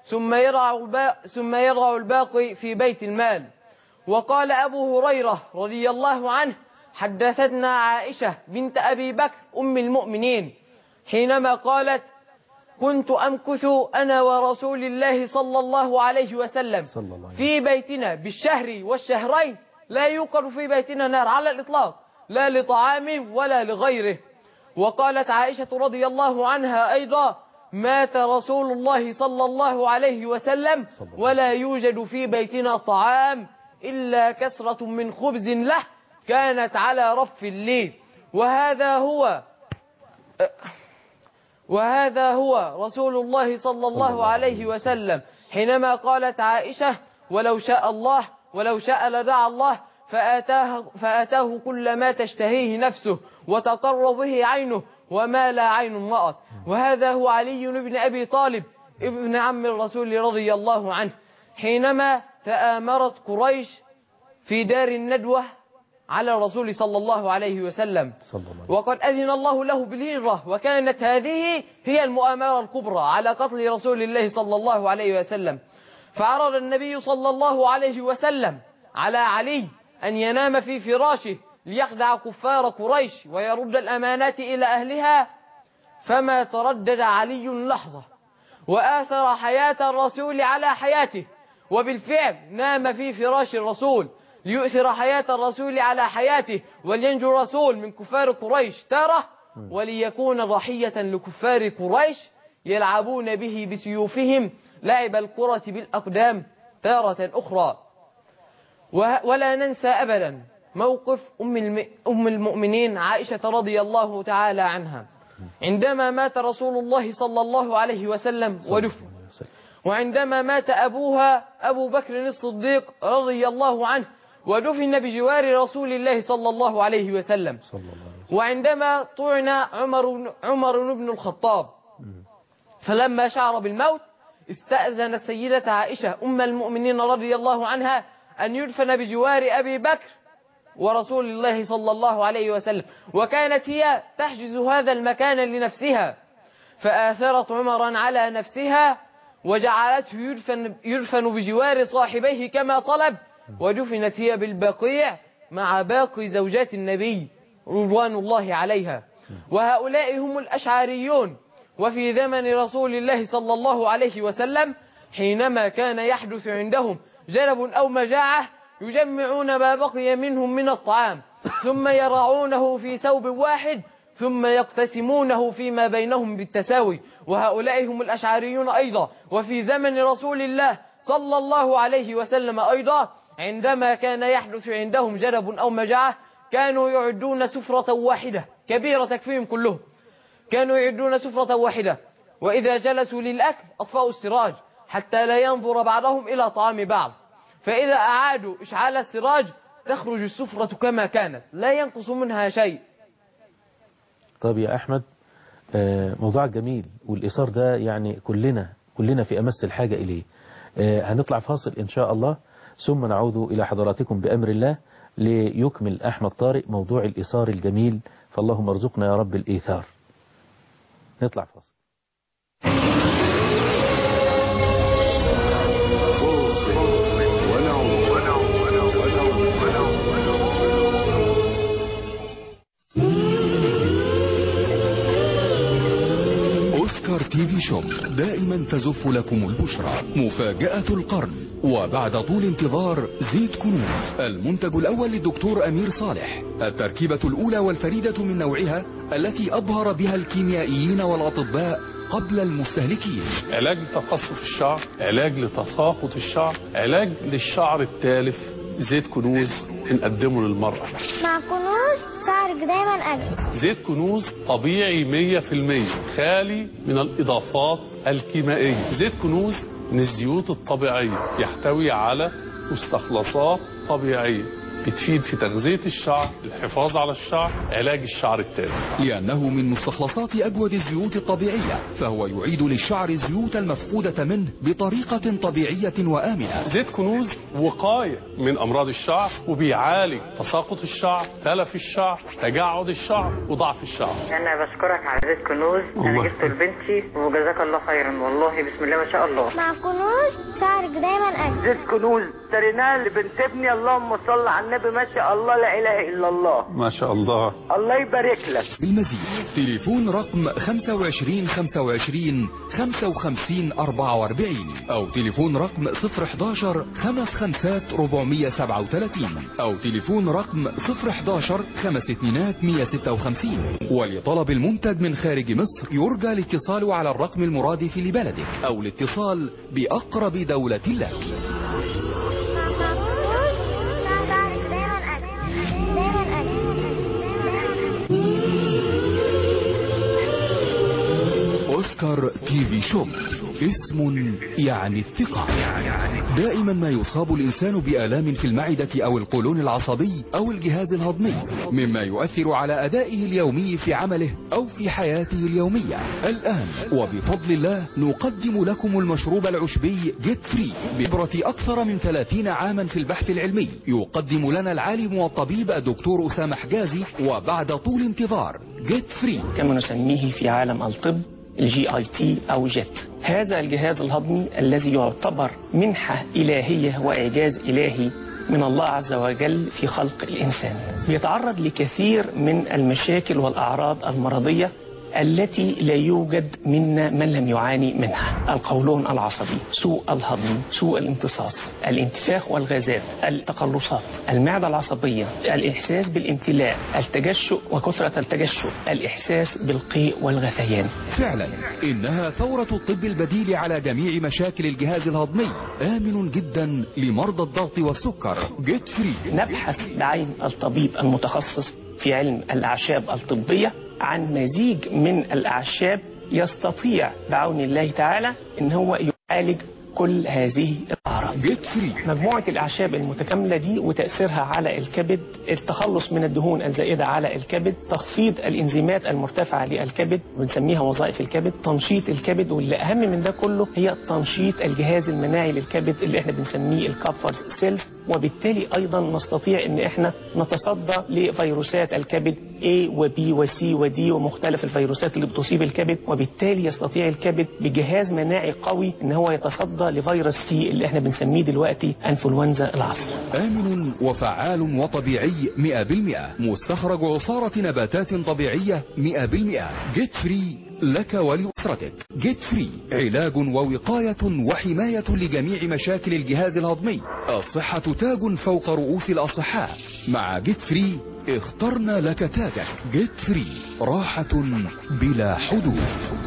ثم يضع الباقي في بيت المال. وقال أبو هريرة رضي الله عنه: حدثتنا عائشة بنت أبي بكر أم المؤمنين حينما قالت: كنت أمكث أنا ورسول الله صلى الله عليه وسلم في بيتنا بالشهر والشهرين، لا يوقد في بيتنا نار على الإطلاق، لا لطعام ولا لغيره. وقالت عائشة رضي الله عنها أيضا: مات رسول الله صلى الله عليه وسلم ولا يوجد في بيتنا طعام إلا كسرة من خبز له كانت على رف لي. وهذا هو رسول الله صلى الله عليه وسلم، حينما قالت عائشة: ولو شاء لدعا الله فآتاه كل ما تشتهيه نفسه وتقر به عينه وما لا عين رأت. وهذا هو علي بن أبي طالب ابن عم الرسول رضي الله عنه، حينما تآمرت قريش في دار الندوة على الرسول صلى الله عليه وسلم. وقد أذن الله له بالهجرة، وكانت هذه هي المؤامرة الكبرى على قتل رسول الله صلى الله عليه وسلم. فعرض النبي صلى الله عليه وسلم على علي أن ينام في فراشه ليخدع كفار قريش ويرد الأمانات إلى أهلها، فما تردد علي لحظة وآثر حياة الرسول على حياته، وبالفعل نام في فراش الرسول ليؤثر حياة الرسول على حياته، ولينجو الرسول من كفار قريش تارة، وليكون ضحية لكفار قريش يلعبون به بسيوفهم لعب الكرة بالأقدام تارة أخرى. ولا ننسى أبدا موقف أم المؤمنين عائشة رضي الله تعالى عنها عندما مات رسول الله صلى الله عليه وسلم ودفن، وعندما مات أبوها أبو بكر الصديق رضي الله عنه ودفن بجوار رسول الله صلى الله عليه وسلم، وعندما طعن عمر بن الخطاب، فلما شعر بالموت استأذن السيدة عائشة أم المؤمنين رضي الله عنها أن يدفن بجوار أبي بكر ورسول الله صلى الله عليه وسلم، وكانت هي تحجز هذا المكان لنفسها، فآثرت عمرا على نفسها وجعلته يدفن بجوار صاحبيه كما طلب، ودفنت هي بالبقيع مع باقي زوجات النبي رضوان الله عليها. وهؤلاء هم الأشعريون. وفي زمن رسول الله صلى الله عليه وسلم حينما كان يحدث عندهم جلب أو مجاعة يجمعون ما بقي منهم من الطعام ثم يرعونه في ثوب واحد ثم يقتسمونه فيما بينهم بالتساوي، وهؤلاء هم الأشعريون أيضا. وفي زمن رسول الله صلى الله عليه وسلم أيضا عندما كان يحدث عندهم جلب أو مجاعة كانوا يعدون سفرة واحدة كبيرة تكفيهم كلهم، كانوا يعدون سفرة واحدة، وإذا جلسوا للأكل أطفأوا السراج حتى لا ينظر بعضهم إلى طعام بعض، فإذا أعادوا إشعال السراج تخرج السفرة كما كانت لا ينقص منها شيء. طيب يا أحمد، موضوع جميل، والإصرار ده يعني كلنا في أمس الحاجة إليه. هنطلع فاصل إن شاء الله ثم نعود إلى حضراتكم بأمر الله ليكمل أحمد طارق موضوع الإصرار الجميل، فاللهم ارزقنا يا رب الإيثار. نطلع فاصل. أوسكار تي في شوب دائما تزف لكم البشرى مفاجأة القرن، وبعد طول انتظار زيت كنوز المنتج الأول للدكتور أمير صالح، التركيبة الأولى والفريدة من نوعها التي أبهر بها الكيميائيين والأطباء قبل المستهلكين. علاج لتقصف الشعر، علاج لتساقط الشعر، علاج للشعر التالف. زيت كنوز بنقدمه للمرأة. مع كنوز شعرك دايما أجمل. زيت كنوز طبيعي 100% خالي من الإضافات الكيميائية. زيت كنوز من الزيوت الطبيعية، يحتوي على مستخلصات طبيعية بتفيد في تغذية الشعر، الحفاظ على الشعر، علاج الشعر التالف. لأنه من مستخلصات أجود الزيوت الطبيعية، فهو يعيد للشعر الزيوت المفقودة منه بطريقة طبيعية وآمنة. زيت كنوز وقاية من أمراض الشعر، وبيعالج تساقط الشعر، تلف الشعر، تجعد الشعر، وضعف الشعر. أنا بشكرك على زيت كنوز، أنا جبته لبنتي وجزاك الله خيرا، والله بسم الله ما شاء الله. مع كنوز شعرك دايما أجمل. زيت كنوز اشتريناه لبنت ابني، اللهم صل على النبي، ما شاء الله لا اله الا الله. ما شاء الله، الله يبارك لك. بالمزيد تليفون رقم 25 25 55 44 او تليفون رقم 011 55 437 او تليفون رقم 011 52 156. ولطلب المنتج من خارج مصر يرجى الاتصال على الرقم المرادف لبلدك او الاتصال بأقرب دولة لك. أوسكار تي في شوب، اسم يعني الثقة. دائما ما يصاب الإنسان بآلام في المعدة أو القولون العصبي أو الجهاز الهضمي، مما يؤثر على أدائه اليومي في عمله أو في حياته اليومية. الآن وبفضل الله نقدم لكم المشروب العشبي جيت فري بخبرة أكثر من 30 عاما في البحث العلمي. يقدم لنا العالم والطبيب الدكتور أسامة حجازي، وبعد طول انتظار جيت فري كما نسميه في عالم الطب الGIT أو جيت. هذا الجهاز الهضمي الذي يعتبر منحة إلهية وإعجاز إلهي من الله عز وجل في خلق الإنسان، بيتعرض لكثير من المشاكل والأعراض المرضية التي لا يوجد منا من لم يعاني منها: القولون العصبي، سوء الهضم، سوء الامتصاص، الانتفاخ والغازات، التقلصات، المعدة العصبية، الإحساس بالامتلاء، التجشؤ وكثرة التجشؤ، الإحساس بالقيء والغثيان. فعلا إنها ثورة الطب البديل على جميع مشاكل الجهاز الهضمي، آمن جدا لمرضى الضغط والسكر. جيت فري. نبحث بعين الطبيب المتخصص في علم الأعشاب الطبية عن مزيج من الأعشاب يستطيع بعون الله تعالى إن هو يعالج كل هذه الأعراض. مجموعة الأعشاب المتكاملة دي وتأثيرها على الكبد، التخلص من الدهون الزائدة على الكبد، تخفيض الإنزيمات المرتفعة للكبد بنسميها وظائف الكبد، تنشيط الكبد، واللي أهم من ده كله هي تنشيط الجهاز المناعي للكبد اللي احنا بنسميه الكابفرز سيلز، وبالتالي أيضا نستطيع إن احنا نتصدى لفيروسات الكبد A و B و C و D ومختلف الفيروسات اللي بتصيب الكبد، وبالتالي يستطيع الكبد بجهاز مناعي قوي إن هو يتصدى لفيروس سي اللي احنا بنسميه دلوقتي انفلونزا العصر. آمن وفعال وطبيعي 100%، مستخرج عصارة نباتات طبيعية 100%. جيت فري لك ولأسرتك. جيت فري علاج ووقاية وحماية لجميع مشاكل الجهاز الهضمي. الصحة تاج فوق رؤوس الأصحاء. مع جيت فري اخترنا لك تاجك. جيت فري راحة بلا حدود.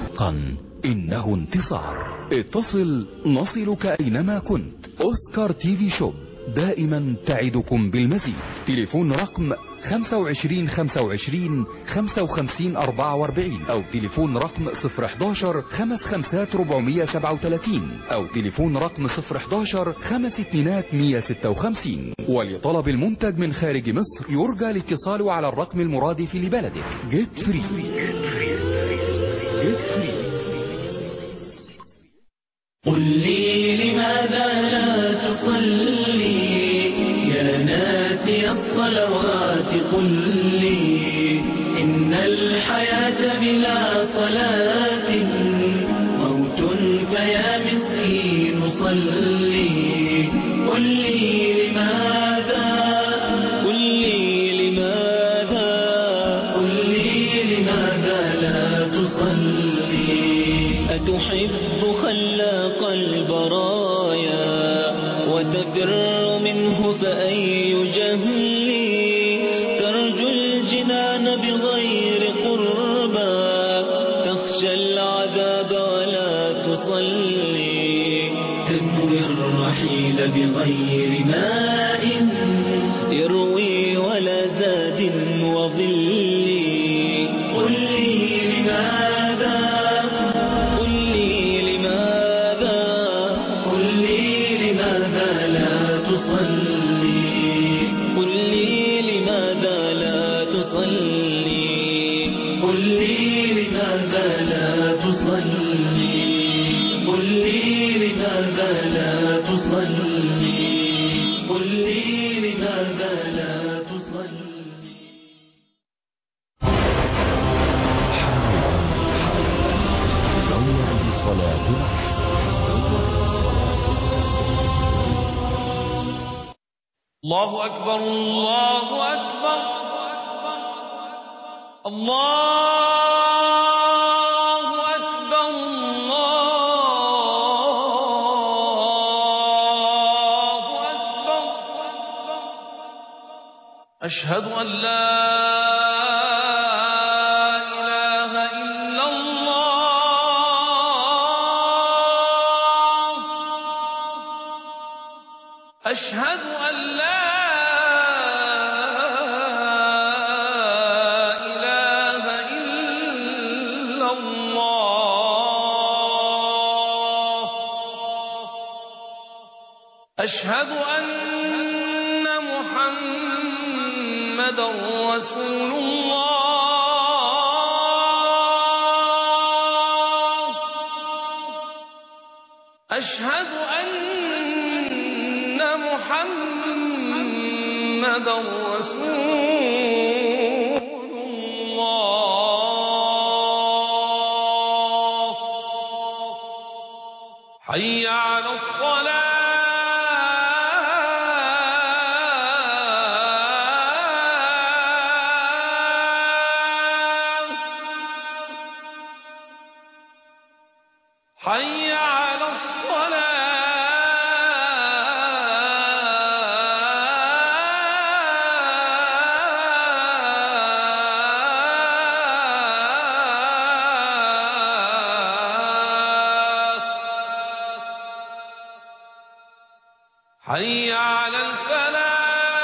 إنه انتصار. اتصل نصلك أينما كنت. أوسكار تي في شوب دائما تعدكم بالمزيد. تليفون رقم 25 25 55 44 أو تليفون رقم 011 55 437 أو تليفون رقم 011 52 156. ولطلب المنتج من خارج مصر يرجى الاتصال على الرقم المرادف لبلدك. جيت فري. جيت فري. قل لي لماذا لا تصلي يا ناسي الصلوات؟ قل لي إن الحياة بلا صلاة موت، فيا مسكين صلي. قل لي لماذا، قل لي لماذا، قل لي لماذا لا تصلي؟ أتحب خلاق البرايا وتفر منه فأي جهل؟ ترجو الجنان بغير قربى، تخشى العذاب ولا تصلي. تنوي الرحيل بغير ماء يروي ولا زاد وظل. قل لي لماذا، قل لي لماذا، قل لي لماذا لا تصلي؟ قل لي لماذا لا تصلي؟ قل لي لماذا لا تصلي؟ قل لي لماذا لا تصلي؟ قل لي لماذا لا تصلي؟ الله أكبر الله أكبر الله أكبر الله أكبر. أشهد أن لا إله إلا الله. أشهد أن لا إله إلا الله. أشهد أن محمدا رسول الله أشهد أن محمدا رسول الله حي على الصلاة حي على الصلاة حي على الفلاح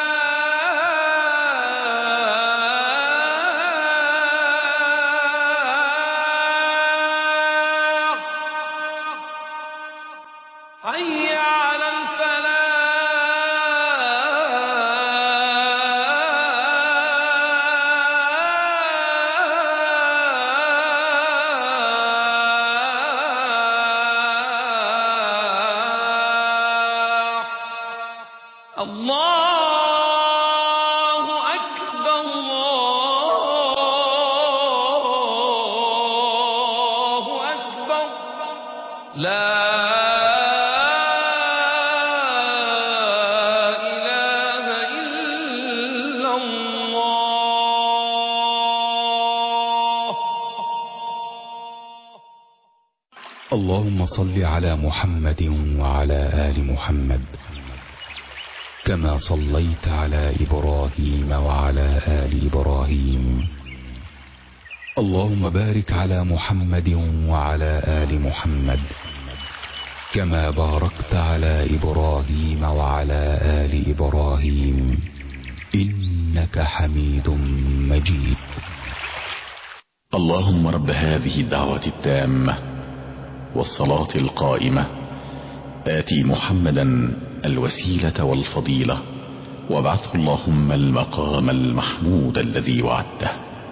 حي على الفلاح الله أكبر الله أكبر لا إله إلا الله اللهم صل على محمد وعلى آل محمد كما صليت على إبراهيم وعلى آل إبراهيم اللهم بارك على محمد وعلى آل محمد كما باركت على إبراهيم وعلى آل إبراهيم إنك حميد مجيد. اللهم رب هذه الدعوة التامة والصلاة القائمة آتي محمدا الوسيلة والفضيلة وابعثه اللهم المقام المحمود الذي وعدته.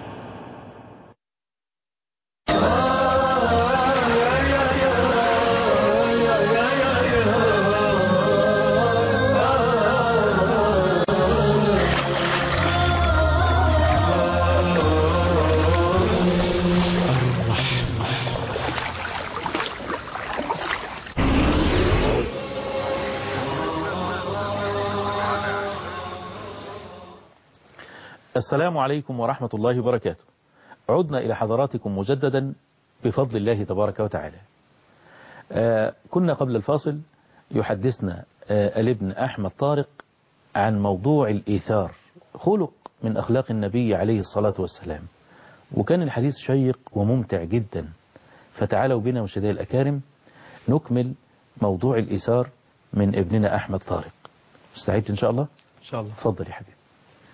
السلام عليكم ورحمة الله وبركاته. عدنا إلى حضراتكم مجددا بفضل الله تبارك وتعالى. كنا قبل الفاصل يحدثنا الابن أحمد طارق عن موضوع الإيثار، خلق من أخلاق النبي عليه الصلاة والسلام، وكان الحديث شيق وممتع جدا. فتعالوا بنا مشاهدينا الأكارم نكمل موضوع الإيثار من ابننا أحمد طارق. مستعد إن شاء الله؟ إن شاء الله. تفضل يا حبيبي.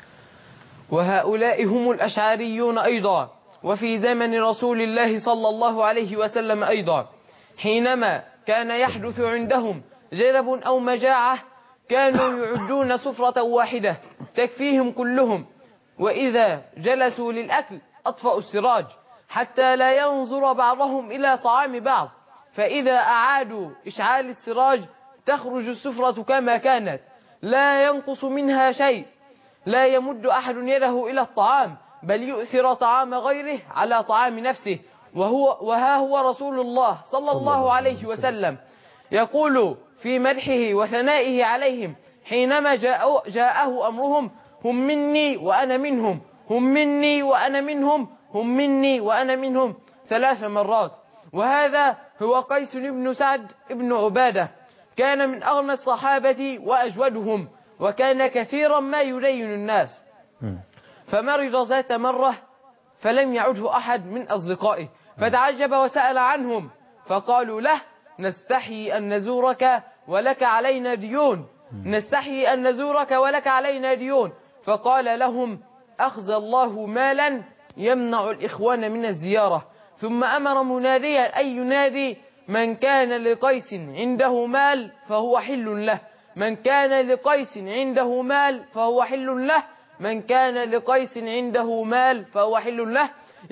وهؤلاء هم الأشعريون أيضا، وفي زمن رسول الله صلى الله عليه وسلم أيضا، حينما كان يحدث عندهم جرب أو مجاعة كانوا يعدون سفرة واحدة تكفيهم كلهم، وإذا جلسوا للأكل أطفأوا السراج حتى لا ينظر بعضهم إلى طعام بعض، فإذا أعادوا إشعال السراج تخرج السفرة كما كانت لا ينقص منها شيء، لا يمد أحد يده إلى الطعام بل يؤثر طعام غيره على طعام نفسه. وها هو رسول الله صلى الله عليه وسلم يقول في مدحه وثنائه عليهم حينما جاءه أمرهم: هم مني وأنا منهم، هم مني وأنا منهم، هم مني وأنا منهم 3 مرات. وهذا هو قيس بن سعد بن عبادة، كان من أغنى الصحابة وأجودهم، وكان كثيرا ما يدين الناس. فمرض ذات مرة فلم يعده أحد من أصدقائه، فتعجب وسأل عنهم، فقالوا له: نستحي أن نزورك ولك علينا ديون، نستحي أن نزورك ولك علينا ديون. فقال لهم: أخذ الله مالا يمنع الإخوان من الزيارة. ثم أمر مناديا أن ينادي: من كان لقيس عنده مال فهو حل له، من كان لقيس عنده مال فهو حل له، من كان لقيس عنده مال فهو حل له.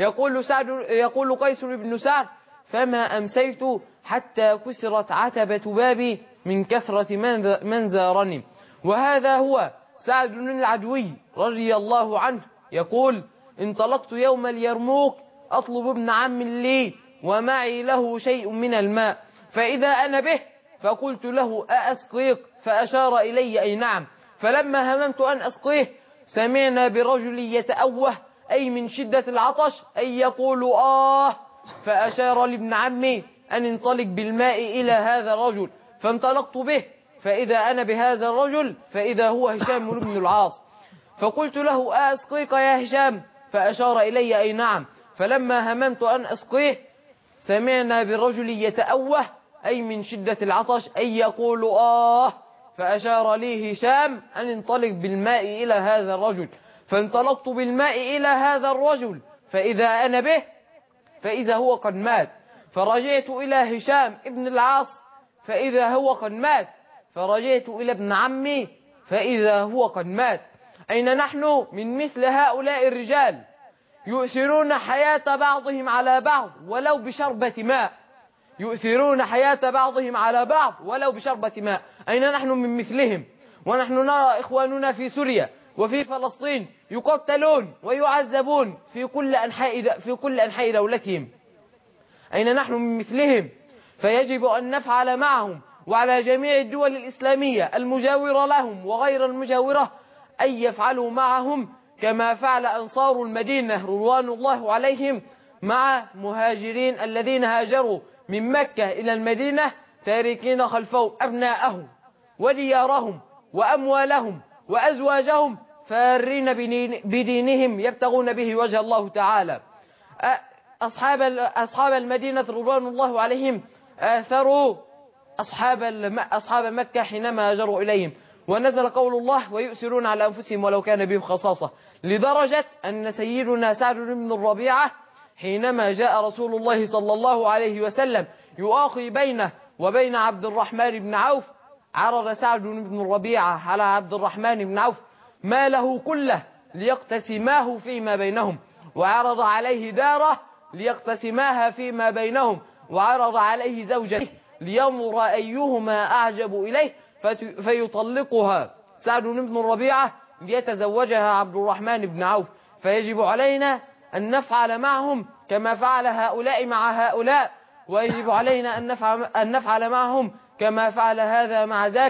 يقول قيس بن سعد: فما أمسيت حتى كسرت عتبة بابي من كثرة من زارني. وهذا هو سعد العدوي رضي الله عنه يقول: انطلقت يوم اليرموك أطلب ابن عم لي ومعي له شيء من الماء، فإذا أنا به فقلت له: أأسقيك؟ فأشار إلي: أي نعم. فلما هممت أن أسقيه سمعنا برجل يتأوه، أي من شدة العطش، أي يقول آه، فأشار لابن عمي أن انطلق بالماء إلى هذا الرجل، فانطلقت به فإذا أنا بهذا الرجل فإذا هو هشام بن العاص، فقلت له: أسقيك يا هشام؟ فأشار إلي: أي نعم. فلما هممت أن أسقيه سمعنا بالرجل يتأوه، أي من شدة العطش، أي يقول آه، فأشار لي هشام أن انطلق بالماء إلى هذا الرجل، فانطلقت بالماء إلى هذا الرجل فإذا أنا به فإذا هو قد مات، فرجعت إلى هشام ابن العاص فإذا هو قد مات، فرجعت إلى ابن عمي فإذا هو قد مات. أين نحن من مثل هؤلاء الرجال يؤثرون حياة بعضهم على بعض ولو بشربة ماء، يؤثرون حياة بعضهم على بعض ولو بشربة ماء؟ أين نحن من مثلهم؟ ونحن نرى إخواننا في سوريا وفي فلسطين يقتلون ويعذبون في كل أنحاء دولتهم. أين نحن من مثلهم؟ فيجب أن نفعل معهم وعلى جميع الدول الإسلامية المجاورة لهم وغير المجاورة أن يفعلوا معهم كما فعل أنصار المدينة رضوان الله عليهم مع مهاجرين الذين هاجروا من مكة إلى المدينة تاركين خلفهم أبناءهم وديارهم وأموالهم وأزواجهم فارين بدينهم يبتغون به وجه الله تعالى. أصحاب المدينة رضوان الله عليهم آثروا أصحاب مكة حينما هاجروا إليهم، ونزل قول الله: ويؤثرون على أنفسهم ولو كان بهم خصاصة، لدرجة أن سيدنا سعد بن الربيعة حينما جاء رسول الله صلى الله عليه وسلم يؤاخي بينه وبين عبد الرحمن بن عوف، عرض سعد بن الربيعة على عبد الرحمن بن عوف ماله كله ليقتسماه فيما بينهم، وعرض عليه داره ليقتسماها فيما بينهم، وعرض عليه زوجته لينظر أيهما أعجب إليه فيطلقها سعد بن الربيعة ليتزوجها عبد الرحمن بن عوف. فيجب علينا أن نفعل معهم كما فعل هؤلاء مع هؤلاء، ويجب علينا أن نفعل معهم كما فعل هذا مع ذاك.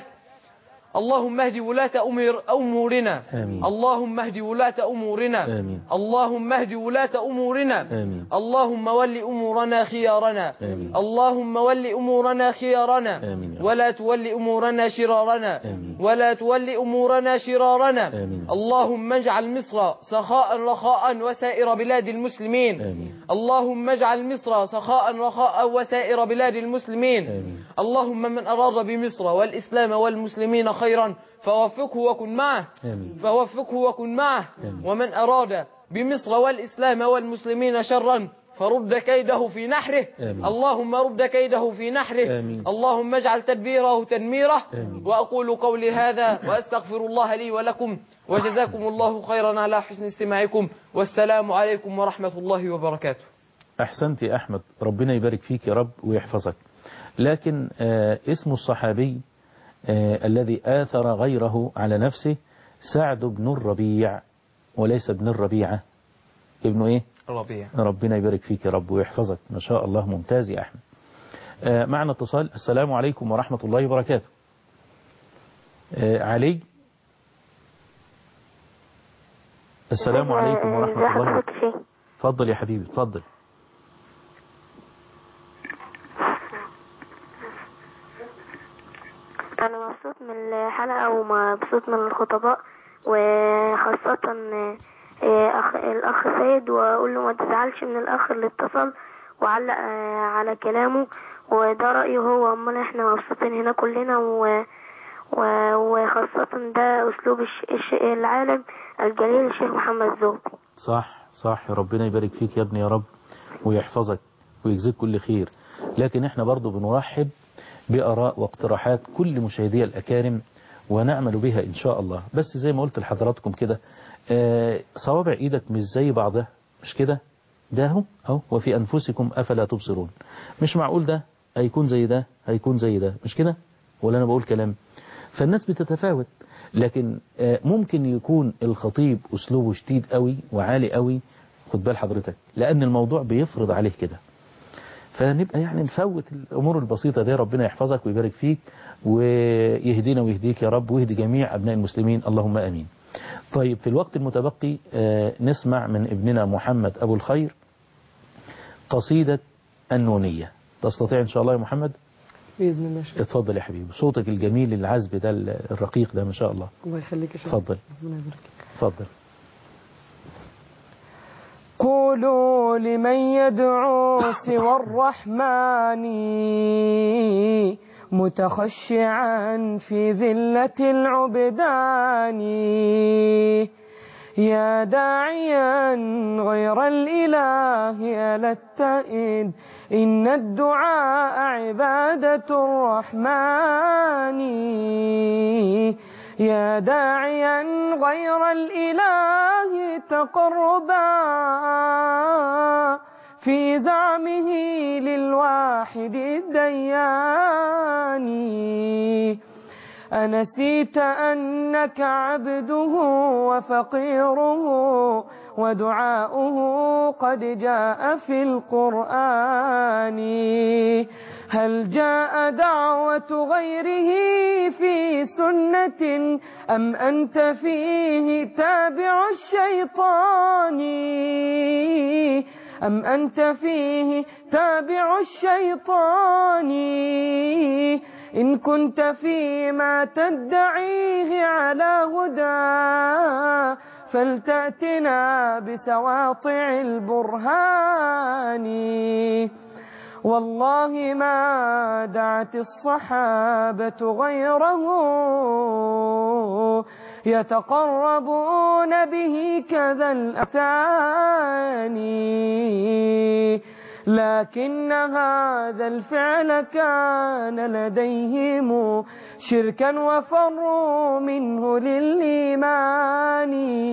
اللهم اهد ولاة أمورنا، اللهم اهد ولاة أمورنا، اللهم اهد ولاة أمورنا، اللهم ول أمورنا خيارنا، اللهم ول أمورنا خيارنا، ولا تول أمورنا شرارنا، ولا تول أمورنا شرارنا. اللهم اجعل مصر سخاء رخاء وسائر بلاد المسلمين، اللهم اجعل مصر سخاء رخاء وسائر بلاد المسلمين. اللهم من أراد بمصر والإسلام والمسلمين خيرا فوفقه وكن معه، فوفقه وكن معه، ومن أراد بمصر والإسلام والمسلمين شرا فرد كيده في نحره، اللهم رد كيده في نحره، اللهم اجعل تدبيره تدميره. وأقول قولي هذا وأستغفر الله لي ولكم، وجزاكم الله خيرا على حسن استماعكم، والسلام عليكم ورحمة الله وبركاته. أحسنت يا أحمد، ربنا يبارك فيك يا رب ويحفظك. لكن اسم الصحابي الذي آثر غيره على نفسه سعد بن الربيع وليس ابن الربيعة. ابنه ايه؟ الربيع. ربنا يبارك فيك يا رب ويحفظك، ما شاء الله، ممتاز يا أحمد. معنا اتصال. السلام عليكم ورحمة الله وبركاته. علي، السلام عليكم ورحمة الله وبركاته. اتفضل يا حبيبي، اتفضل. أنا مبسوط من الحلقة ومبسوط من الخطباء، وخاصة الأخ سيد، وأقول له ما تزعلش من الأخ اللي اتصل وعلق على كلامه، وده رأيه هو. أمال احنا مبسوطين هنا كلنا، وخاصة ده أسلوب العالم الجليل الشيخ محمد زوب. صح صح، ربنا يبارك فيك يا ابني يا رب ويحفظك ويجزيك كل خير. لكن احنا برضو بنرحب بآراء واقتراحات كل مشاهدي الأكارم ونعمل بها إن شاء الله. بس زي ما قلت لحضراتكم كده صوابع إيدك مش زي بعضها، مش كده؟ ده اهو وفي أنفسكم أفلا تبصرون. مش معقول ده هيكون زي ده هيكون زي ده، مش كده؟ ولا أنا بقول كلام؟ فالناس بتتفاوت، لكن ممكن يكون الخطيب أسلوبه شديد قوي وعالي قوي، خد بال حضرتك، لأن الموضوع بيفرض عليه كده. فنبقى يعني نفوت الأمور البسيطة دي. ربنا يحفظك ويبارك فيك ويهدينا ويهديك يا رب، ويهدي جميع أبناء المسلمين، اللهم آمين. طيب في الوقت المتبقي نسمع من ابننا محمد أبو الخير قصيدة النونية. تستطيع إن شاء الله يا محمد؟ بإذن الله. اتفضل يا حبيبي، صوتك الجميل العذب ده الرقيق ده ما شاء الله. الله يخليك يا شيخ. اتفضل. ربنا يبارك. اتفضل. قولوا لمن يدعو سوى الرحمن متخشعا في ذلة العبدان، يا داعيا غير الإله ألا التائب إن الدعاء عبادة الرحمن، يا داعيا غير الإله تقربا في زعمه للواحد الديان، أنسيت أنك عبده وفقيره ودعاؤه قد جاء في القرآن، هل جاء دعوة غيره في سنة أم أنت فيه تابع الشيطان، أم أنت فيه تابع الشيطان، إن كنت فيما تدعيه على هدى فلتأتنا بسواطع البرهان، والله ما دعت الصحابة غيره يتقربون به كذا الأثان، لكن هذا الفعل كان لديهم شركا وفروا منه للإيمان،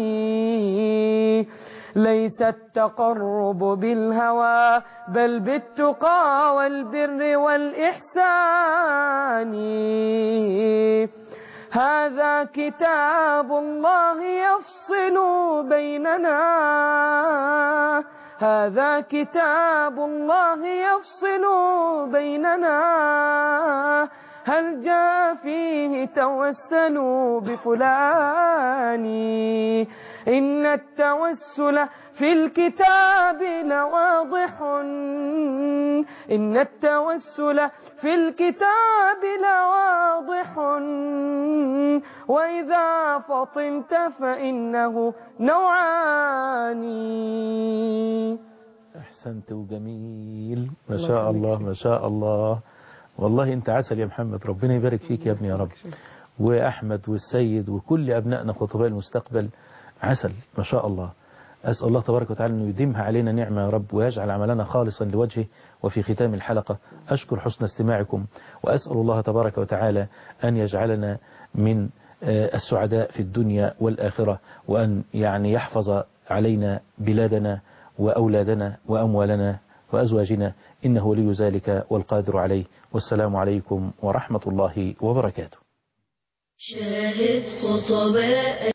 ليس التقرب بالهوى بل بالتقى والبر والإحسان، هذا كتاب الله يفصل بيننا، هذا كتاب الله يفصل بيننا، هل جاء فيه توسلوا بفلان، إن التوسل في الكتاب لواضح، إن التوسل في الكتاب لواضح، وإذا فطنت فإنه نوعان. أحسنت وجميل ما شاء الله ما شاء الله، والله أنت عسل يا محمد، ربنا يبارك فيك يا ابني يا رب، وأحمد والسيد وكل أبنائنا خطباء المستقبل عسل ما شاء الله. أسأل الله تبارك وتعالى أنه يديمها علينا نعمة يا رب، ويجعل عملنا خالصا لوجهه. وفي ختام الحلقة أشكر حسن استماعكم، وأسأل الله تبارك وتعالى أن يجعلنا من السعداء في الدنيا والآخرة، وأن يعني يحفظ علينا بلادنا وأولادنا وأموالنا وأزواجنا، إنه ولي ذلك والقادر عليه. والسلام عليكم ورحمة الله وبركاته. شاهد خطباء